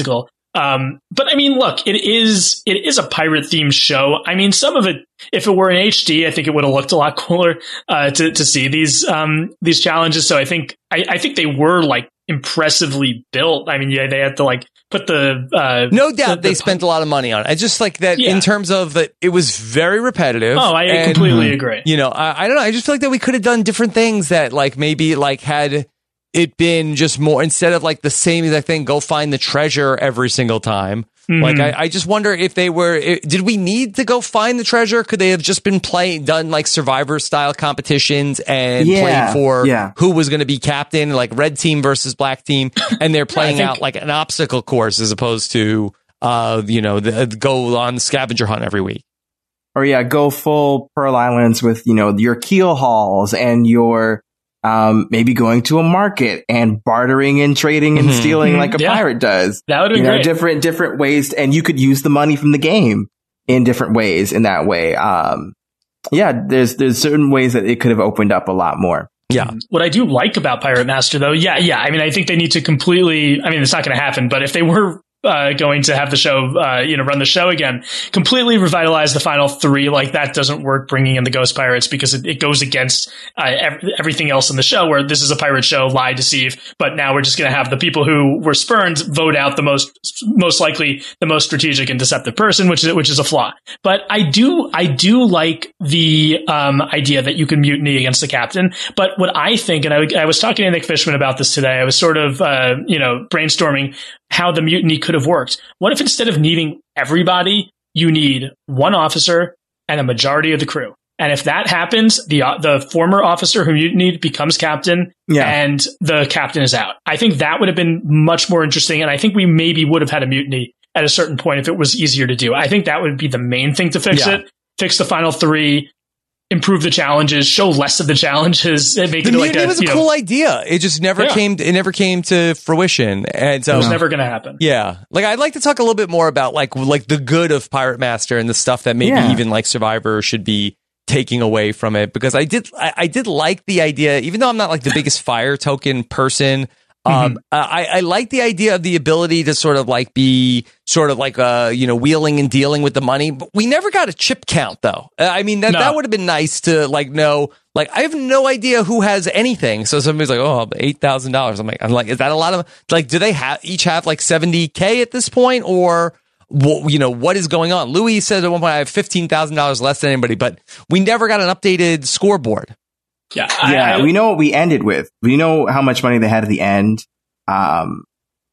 Um, but I mean, look, it is it is a pirate themed show. I mean, some of it, if it were in H D, I think it would have looked a lot cooler uh, to to see these um, these challenges. So I think I, I think they were like impressively built. I mean, yeah, they had to like put the uh, no doubt the, they the, spent a lot of money on it. I just like that Yeah. in terms of that it was very repetitive. Oh, I and, completely agree. You know, I, I don't know. I just feel like that we could have done different things that like maybe like had it been just more instead of like the same exact thing, go find the treasure every single time. Mm-hmm. Like, I, I just wonder if they were, it, did we need to go find the treasure? Could they have just been playing, done like Survivor style competitions and Yeah, played for yeah. who was going to be captain, like red team versus black team, and they're playing think- out like an obstacle course as opposed to, uh, you know, the, go on the scavenger hunt every week. Or yeah, go full Pearl Islands with, you know, your keel hauls and your, um, maybe going to a market and bartering and trading and Mhm. stealing like a Yeah. pirate does. That would have You been know, great. different, different ways. And you could use the money from the game in different ways in that way. Um, yeah, there's, there's certain ways that it could have opened up a lot more. Yeah. What I do like about Pirate Master, though, yeah, yeah. I mean, I think they need to completely. I mean, it's not going to happen. But if they were uh, going to have the show, uh, you know, run the show again, completely revitalize the final three, like that doesn't work. Bringing in the Ghost Pirates because it, it goes against uh, ev- everything else in the show. Where this is a pirate show, lie, deceive. But now we're just going to have the people who were spurned vote out the most, most likely the most strategic and deceptive person, which is which is a flaw. But I do, I do like the um, idea that you can mutiny against the captain. But what I think, and I, I was talking to Nick Fishman about this today, I was sort of, uh, you know, brainstorming how the mutiny could have worked. What if instead of needing everybody, you need one officer and a majority of the crew? And if that happens, the uh, the former officer who mutinied becomes captain, Yeah. and the captain is out. I think that would have been much more interesting, and I think we maybe would have had a mutiny at a certain point if it was easier to do. I think that would be the main thing to fix Yeah. it. Fix the final three, improve the challenges, show less of the challenges, and make The it like mutiny a, was a you know, cool idea. It just never Yeah. came. It never came to fruition. And so, it was never going to happen. yeah, like I'd like to talk a little bit more about like like the good of Pirate Master and the stuff that maybe Yeah. even like Survivor should be taking away from it, because I did I, I did like the idea, even though I'm not like the biggest fire token person. Um, I, I like the idea of the ability to sort of like be sort of like, uh, you know, wheeling and dealing with the money. But we never got a chip count, though. Uh, I mean, that, No. that would have been nice to like know. Like, I have no idea who has anything. So somebody's like, oh, eight thousand dollars. I'm like, I'm like, is that a lot of, like, do they have each have like seventy K at this point? Or, wh- you know, what is going on? Louis said at one point, I have fifteen thousand dollars less than anybody, but we never got an updated scoreboard. Yeah, I- Yeah, I- we know what we ended with. We know how much money they had at the end, um,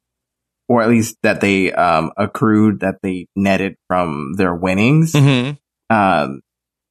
or at least that they um, accrued, that they netted from their winnings. Mm-hmm. Um,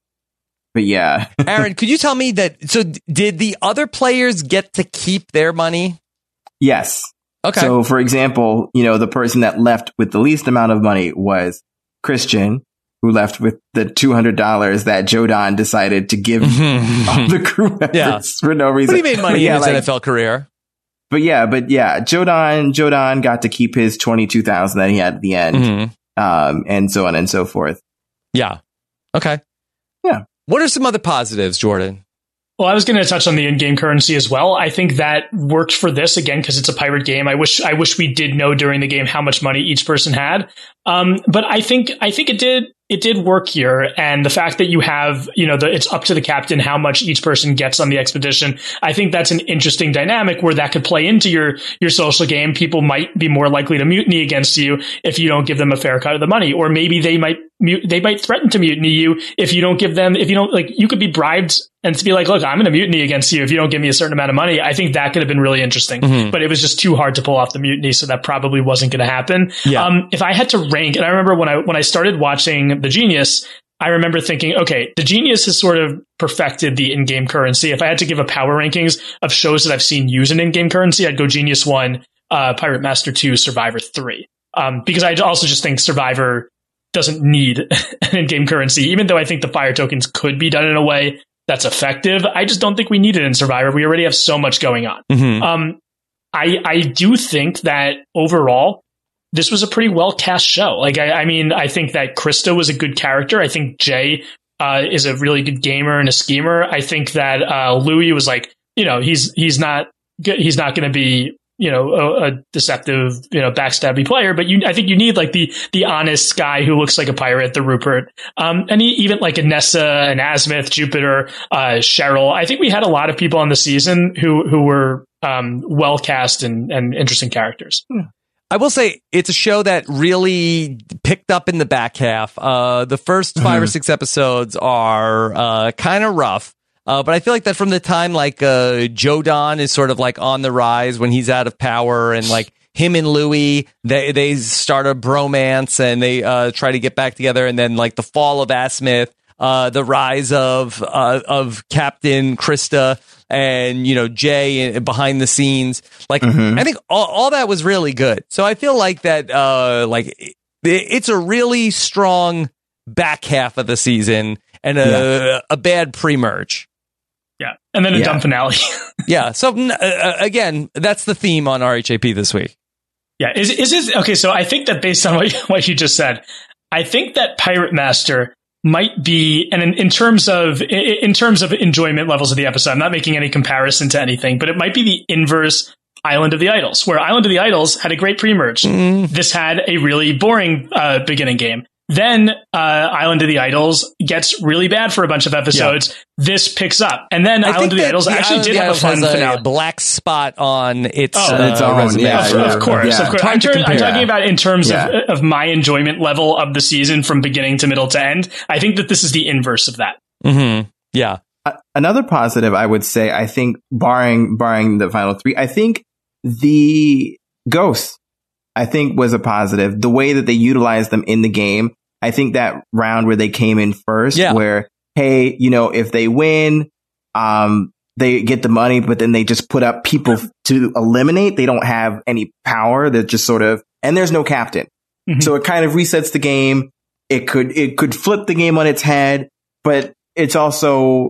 but yeah, Aaron, could you tell me that? So, d- did the other players get to keep their money? yes. Okay. So, for example, you know, the person that left with the least amount of money was Christian, who left with the two hundred dollars that Jodan decided to give all the crew members Yeah. for no reason. But he made money But in yeah, his like- N F L career. But yeah, but yeah, Jodan, Jodan got to keep his twenty-two thousand that he had at the end, Mhm. um, and so on and so forth. Yeah. Okay. Yeah. What are some other positives, Jordan? Well, I was going to touch on the in-game currency as well. I think that worked for this again because it's a pirate game. I wish I wish we did know during the game how much money each person had. Um, but I think I think it did it did work here, and the fact that you have you know the, it's up to the captain how much each person gets on the expedition. I think that's an interesting dynamic where that could play into your your social game. People might be more likely to mutiny against you if you don't give them a fair cut of the money, or maybe they might mut- they might threaten to mutiny you if you don't give them if you don't like you could be bribed. And to be like, look, I'm going to mutiny against you if you don't give me a certain amount of money. I think that could have been really interesting, Mhm. but it was just too hard to pull off the mutiny, so that probably wasn't going to happen. Yeah. Um, if I had to rank, and I remember when I when I started watching The Genius, I remember thinking, okay, The Genius has sort of perfected the in-game currency. If I had to give a power rankings of shows that I've seen use an in-game currency, I'd go Genius one, uh, Pirate Master two, Survivor three, um, because I also just think Survivor doesn't need an in-game currency, even though I think the fire tokens could be done in a way that's effective. I just don't think we need it in Survivor. We already have so much going on. Mhm. Um, I I do think that overall, this was a pretty well cast show. Like, I, I mean, I think that Krista was a good character. I think Jay uh, is a really good gamer and a schemer. I think that uh, Louis was like, you know, he's he's not good. He's not going to be you know, a, a deceptive, you know, backstabby player, but you, I think you need like the, the honest guy who looks like a pirate, the Rupert. Um, and he, even like a Nessa, an Azimuth, Jupiter, uh, Cheryl. I think we had a lot of people on the season who, who were, um, well cast and, and interesting characters. I will say it's a show that really picked up in the back half. Uh, the first five or six episodes are, uh, kind of rough. Uh, but I feel like that from the time like uh, Jodan is sort of like on the rise when he's out of power, and like him and Louis, they they start a bromance and they uh, try to get back together, and then like the fall of Azimuth, uh, the rise of uh, of Captain Krista, and you know Jay behind the scenes. Like mm-hmm. I think all, all that was really good. So I feel like that uh, like it, it's a really strong back half of the season and a yeah. a bad pre-merge. Yeah, and then a yeah. dumb finale. yeah, so uh, again, that's the theme on R H A P this week. Yeah, is is it okay? So I think that based on what you, what you just said, I think that Pirate Master might be, and in, in terms of in terms of enjoyment levels of the episode, I'm not making any comparison to anything, but it might be the inverse Island of the Idols, where Island of the Idols had a great pre-merge. Mm. This had a really boring uh, beginning game. Then uh, Island of the Idols gets really bad for a bunch of episodes. Yeah. This picks up, and then I Island of the Idols actually did have a fun finale. A black spot on its, oh, uh, its own resume. Yeah, of, yeah, of course, yeah. of course. I'm, ter- I'm talking about in terms yeah. of of my enjoyment level of the season from beginning to middle to end. I think that this is the inverse of that. Mm-hmm. Yeah. Uh, another positive, I would say, I think, barring barring the final three, I think the ghosts, I think, was a positive. The way that they utilized them in the game. I think that round where they came in first, yeah. where, hey, you know, if they win, um, they get the money, but then they just put up people to eliminate. They don't have any power. They're just sort of, and there's no captain. Mm-hmm. So it kind of resets the game. It could, it could flip the game on its head, but it's also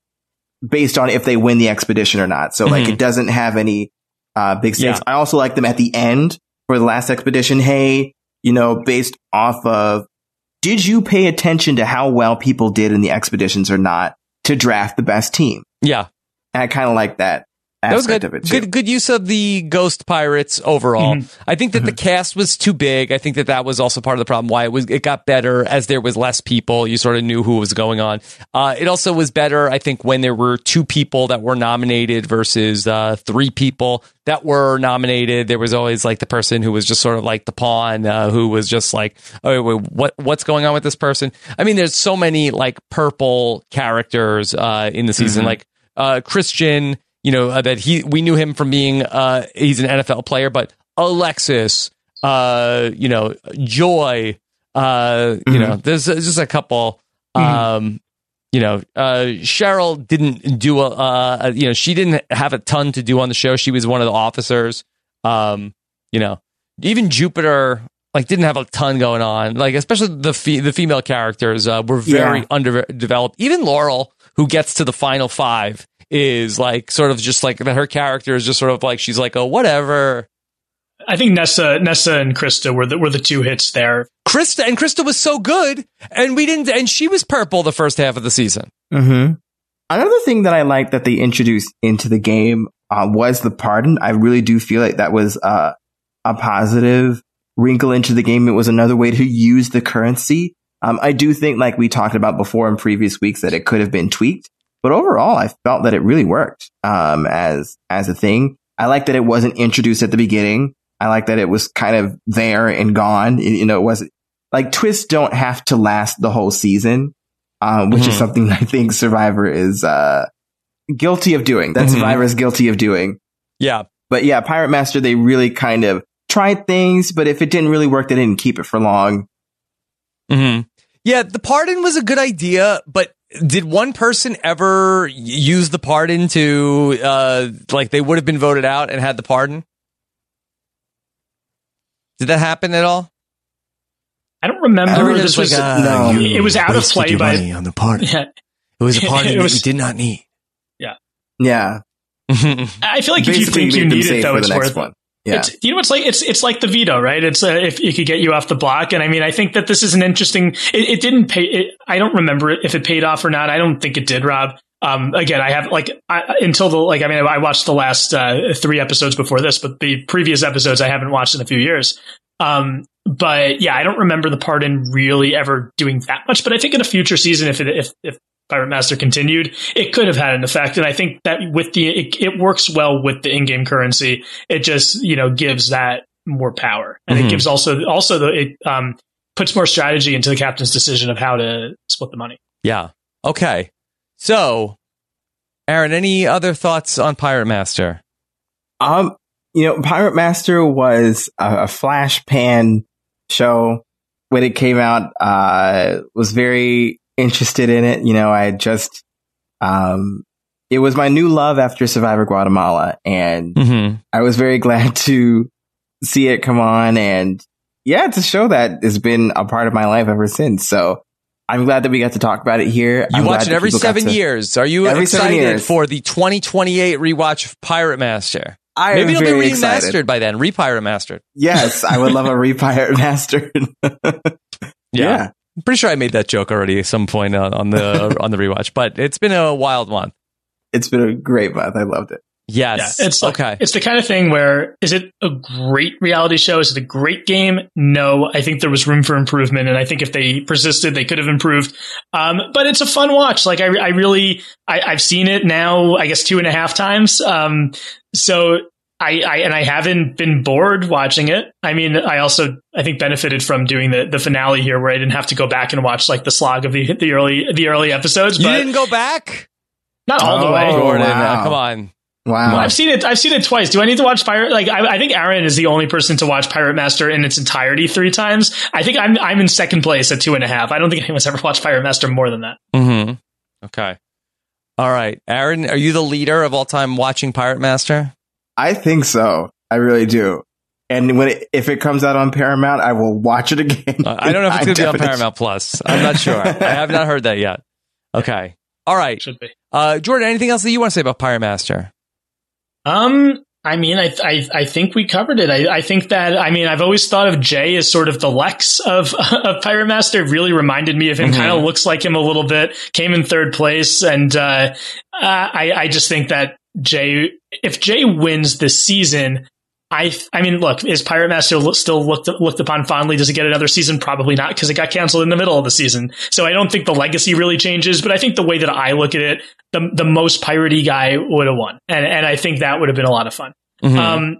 based on if they win the expedition or not. So mm-hmm. like it doesn't have any, uh, big stakes. Yeah. I also like them at the end for the last expedition. Hey, you know, based off of, did you pay attention to how well people did in the expeditions or not to draft the best team? Yeah. And I kind of like that aspect that was good. of it too. Good, good use of the Ghost Pirates overall. Mm-hmm. I think that mm-hmm. the cast was too big. I think that that was also part of the problem why it was. It got better as there was less people. You sort of knew who was going on. Uh, it also was better, I think, when there were two people that were nominated versus uh, three people that were nominated. There was always like the person who was just sort of like the pawn, uh, who was just like, oh, wait, what what's going on with this person? I mean, there's so many like purple characters uh, in the season, mm-hmm. like uh, Christian. You know, uh, that he, we knew him from being, uh, he's an N F L player, but Alexis, uh, you know, Joy, uh, mm-hmm. you know, there's, there's just a couple, um, mm-hmm. you know, uh, Cheryl didn't do a, uh, you know, she didn't have a ton to do on the show. She was one of the officers. Um, you know, even Jupiter, like, didn't have a ton going on. Like, especially the fe- the female characters, uh, were very yeah. underdeveloped. Even Laurel, who gets to the final five, is like sort of just like that. Her character is just sort of like she's like, oh, whatever. I think Nessa, Nessa, and Krista were the were the two hits there. Krista and Krista was so good, and we didn't. And she was purple the first half of the season. Mm-hmm. Another thing that I like that they introduced into the game uh, was the pardon. I really do feel like that was uh, a positive wrinkle into the game. It was another way to use the currency. Um, I do think, like we talked about before in previous weeks, that it could have been tweaked. But overall, I felt that it really worked um, as as a thing. I like that it wasn't introduced at the beginning. I like that it was kind of there and gone. It, you know, it wasn't like twists don't have to last the whole season, um, which mm-hmm. is something I think Survivor is uh, guilty of doing. That mm-hmm. Survivor is guilty of doing. Yeah. But yeah, Pirate Master, they really kind of tried things, but if it didn't really work, they didn't keep it for long. Mm-hmm. Yeah, the pardon was a good idea, but did one person ever use the pardon to, uh, like, they would have been voted out and had the pardon? Did that happen at all? I don't remember. I remember this was like, uh, no. It was out of play your by money on the pardon. Yeah. It was a pardon was, that you did not need. Yeah, yeah. I feel like Basically, if you think you need it, though, it's worth it. Yeah. It's, you know, it's like it's it's like the veto, right? It's uh, if it could get you off the block, and I mean, I think that this is an interesting. It, it didn't pay. It, I don't remember if it paid off or not. I don't think it did, Rob. Um, again, I have like I, until the like I mean I watched the last uh, three episodes before this, but the previous episodes I haven't watched in a few years. Um, but yeah, I don't remember the pardon really ever doing that much. But I think in a future season, if it, if if Pirate Master continued, it could have had an effect. And I think that with the it, it works well with the in-game currency. It just you know gives that more power, and mm-hmm. it gives also also the it um puts more strategy into the captain's decision of how to split the money. Yeah. Okay. So, Aaron, any other thoughts on Pirate Master? Um, you know, Pirate Master was a, a flash pan show when it came out. Uh, was very interested in it. You know, I had just, um, it was my new love after Survivor Guatemala, and mm-hmm. I was very glad to see it come on. And yeah, it's a show that has been a part of my life ever since. So. I'm glad that we got to talk about it here. You I'm watch it every seven to, years. Are you excited for the twenty twenty-eight rewatch of Pirate Master? I Maybe am it'll be remastered excited. by then. Re-Pirate Mastered. Yes, I would love a re-Pirate Mastered. yeah. yeah. I'm pretty sure I made that joke already at some point on, on the on the rewatch, but it's been a wild month. It's been a great month. I loved it. Yes. Yeah, it's like, okay. It's the kind of thing where, is it a great reality show? Is it a great game? No, I think there was room for improvement. And I think if they persisted, they could have improved. Um, but it's a fun watch. Like I, I really, I, I've seen it now, I guess two and a half times. Um, so I, I, and I haven't been bored watching it. I mean, I also, I think benefited from doing the, the finale here where I didn't have to go back and watch like the slog of the, the early, the early episodes. You but didn't go back? Not all oh, the way. Jordan, wow. uh, come on. Wow. Well, I've seen it. I've seen it twice. Do I need to watch Pirate? Like, I, I think Aaron is the only person to watch Pirate Master in its entirety three times. I think I'm I'm in second place at two and a half. I don't think anyone's ever watched Pirate Master more than that. Mm-hmm. Okay. All right, Aaron, are you the leader of all time watching Pirate Master? I think so. I really do. And when it, if it comes out on Paramount, I will watch it again. Uh, I don't know if it's going to be on Paramount Plus. I'm not sure. I have not heard that yet. Okay. All right. Should be. Uh, Jordan, anything else that you want to say about Pirate Master? Um, I mean, I, I, I think we covered it. I, I think that, I mean, I've always thought of Jay as sort of the Lex of, of Pirate Master. It really reminded me of him, mm-hmm. kind of looks like him a little bit, came in third place. And, uh, I, I just think that Jay, if Jay wins this season, I, I mean, look, is Pirate Master still looked looked upon fondly? Does it get another season? Probably not, because it got canceled in the middle of the season. So I don't think the legacy really changes. But I think the way that I look at it, the the most piratey guy would have won, and and I think that would have been a lot of fun. Mm-hmm. Um,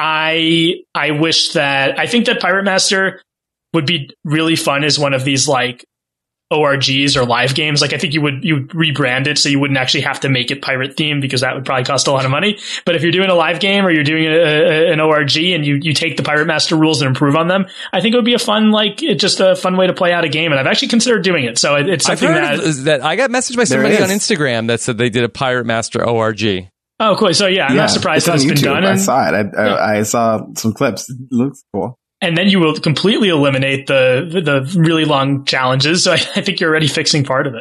I I wish that I think that Pirate Master would be really fun as one of these like O R Gs or live games. Like I think you would you would rebrand it so you wouldn't actually have to make it pirate themed, because that would probably cost a lot of money. But if you're doing a live game or you're doing a, a, an O R G and you, you take the Pirate Master rules and improve on them, I think it would be a fun, like it, just a fun way to play out a game. And I've actually considered doing it. So it, it's something I've heard that, that I got messaged by somebody on Instagram that said they did a Pirate Master O R G. Oh, cool. So yeah, I'm yeah, not surprised it's that it's on been YouTube. done. I And, saw it. I, yeah. I, I saw some clips. It looks cool. And then you will completely eliminate the the really long challenges. So I, I think you're already fixing part of it.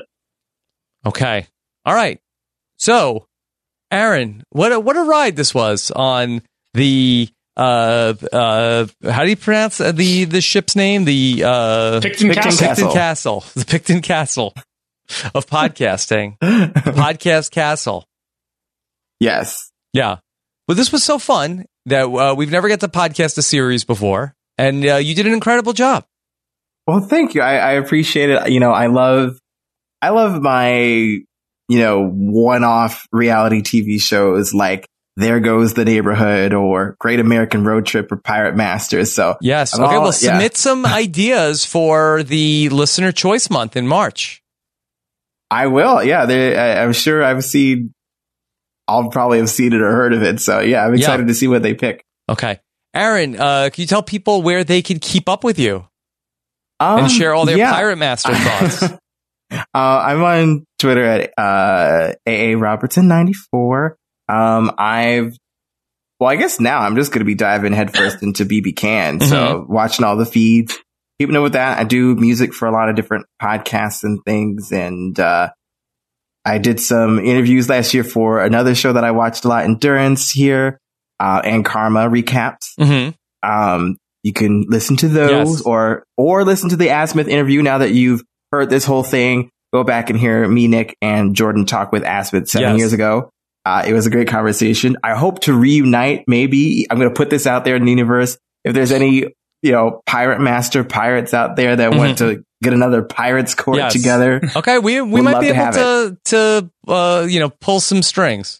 Okay. All right. So, Aaron, what a, what a ride this was on the uh uh how do you pronounce the the ship's name? The uh Picton, Picton Castle. Picton Castle. The Picton Castle of podcasting. Podcast Castle. Yes. Yeah. Well, this was so fun that uh, we've never got to podcast a series before, and uh, you did an incredible job. Well, thank you. I, I appreciate it. You know, I love, I love my, you know, one-off reality T V shows like There Goes the Neighborhood or Great American Road Trip or Pirate Masters. So yes. I'm Okay. all, Well, yeah. submit some ideas for the Listener Choice Month in March. I will. Yeah. They, I, I'm sure I've seen, I'll probably have seen it or heard of it. So yeah, I'm excited Yeah. to see what they pick. Okay. Aaron, uh, can you tell people where they can keep up with you Um, and share all their yeah. Pirate Master thoughts? uh, I'm on Twitter at uh, A A Robertson ninety-four. Um, I've, well, I guess now I'm just going to be diving headfirst into B B Can. So Mm-hmm. watching all the feeds, keeping up with that. I do music for a lot of different podcasts and things. And, uh, I did some interviews last year for another show that I watched a lot, Endurance here, uh, and Karma recaps. Mm-hmm. Um, you can listen to those Yes. or, or listen to the Asmith interview now that you've heard this whole thing. go back and hear me, Nick, and Jordan talk with Asmith seven Yes. years ago. Uh, it was a great conversation. I hope to reunite. Maybe I'm going to put this out there in the universe. If there's any, you know, pirate master pirates out there that mm-hmm. want to get another pirates court yes. together. Okay. We, we might be able to, to, uh, you know, pull some strings.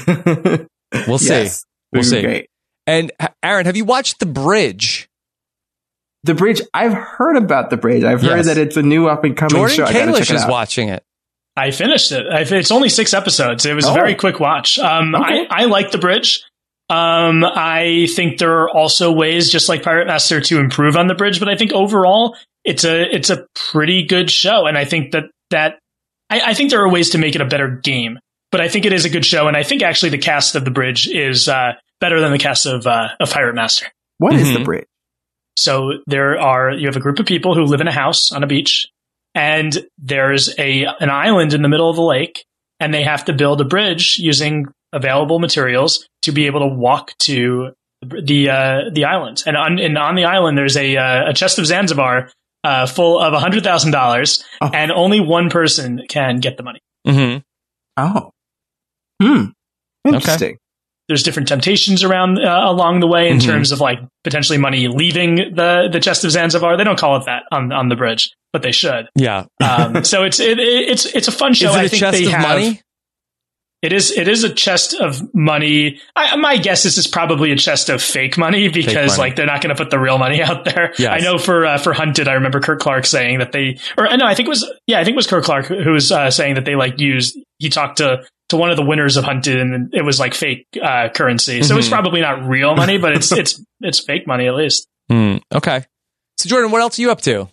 We'll see. Yes, we'll see. Great. And Aaron, have you watched The Bridge? The Bridge. I've heard about The Bridge. I've heard yes. that it's a new up and coming Jordan show. Jordan Kalish is out. watching it. I finished it. It's only six episodes. It was oh. a very quick watch. Um, okay. I, I like The Bridge. Um, I think there are also ways, just like Pirate Master, to improve on The Bridge. But I think overall, it's a it's a pretty good show. And I think that that I, I think there are ways to make it a better game. But I think it is a good show. And I think actually the cast of The Bridge is uh, better than the cast of uh, of Pirate Master. What mm-hmm. is The Bridge? So there are you have a group of people who live in a house on a beach. And there's a an island in the middle of the lake, and they have to build a bridge using available materials to be able to walk to the uh, the island. And on and on the island, there's a uh, a chest of Zanzibar uh, full of a hundred thousand oh. dollars, and only one person can get the money. Mm-hmm. Oh, hmm, interesting. Okay. There's different temptations around uh, along the way in mm-hmm. terms of like potentially money leaving the the chest of Zanzibar. They don't call it that on on the bridge, but they should. Yeah. um, so it's it, it's it's a fun show. Is it I a think chest they of have, money? It is. It is a chest of money. I, my guess is it's probably a chest of fake money because fake money. like they're not going to put the real money out there. Yes. I know for uh, for Hunted, I remember Kurt Clark saying that they, or no, I think it was yeah, I think it was Kurt Clark who was uh, saying that they like used. He talked to. to one of the winners of Hunted, and it was like fake uh, currency. So mm-hmm. it's probably not real money, but it's it's it's fake money at least. Mm, okay. So Jordan, what else are you up to?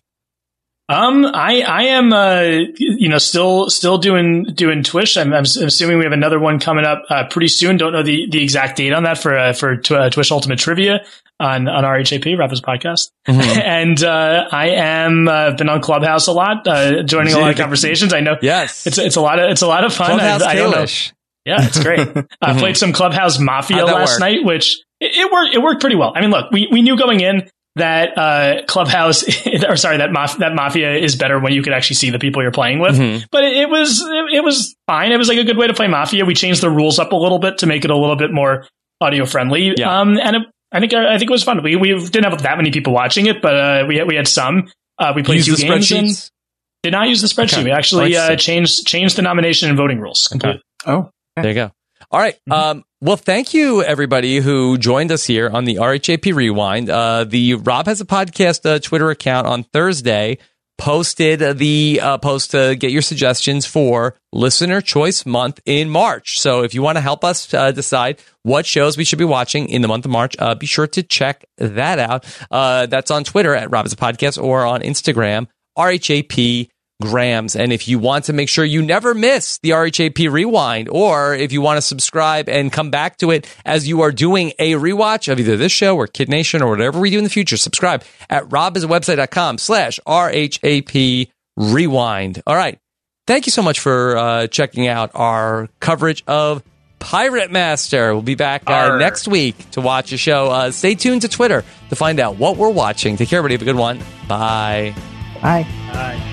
Um, I I am uh you know still still doing doing Twitch. I'm, I'm assuming we have another one coming up uh, pretty soon. Don't know the, the exact date on that for uh, for tw- uh, Twitch Ultimate Trivia on on R H A P Rappers Podcast. Mm-hmm. And uh, I am uh, been on Clubhouse a lot, uh, joining a lot of conversations. I know. Yes, it's it's a lot of it's a lot of fun. Clubhouse I, I don't know. Yeah, it's great. I mm-hmm. uh, played some Clubhouse Mafia last work? night, which it, it worked. It worked pretty well. I mean, look, we we knew going in that uh, Clubhouse, or sorry, that maf- that Mafia is better when you could actually see the people you're playing with. Mm-hmm. But it, it was it, it was fine. It was like a good way to play Mafia. We changed the rules up a little bit to make it a little bit more audio friendly. Yeah. Um, and it, I think I think it was fun. We we didn't have that many people watching it, but uh, we we had some. Uh, we played two games and did not use the spreadsheet. Okay. We actually uh, changed changed the nomination and voting rules completely. Okay. Oh. There you go. All right. Mm-hmm. Um, well, thank you, everybody who joined us here on the R H A P Rewind. Uh, the Rob Has a Podcast uh, Twitter account on Thursday posted the uh, post to get your suggestions for Listener Choice Month in March. So if you want to help us uh, decide what shows we should be watching in the month of March, uh, be sure to check that out. Uh, that's on Twitter at Rob Has a Podcast or on Instagram, R H A P Grams. And if you want to make sure you never miss the R H A P Rewind, or if you want to subscribe and come back to it as you are doing a rewatch of either this show or Kid Nation or whatever we do in the future, subscribe at robisawebsite.com slash RHAP Rewind. All right. Thank you so much for uh, checking out our coverage of Pirate Master. We'll be back uh, next week to watch a show. Uh, stay tuned to Twitter to find out what we're watching. Take care, everybody. Have a good one. Bye. Bye. Bye.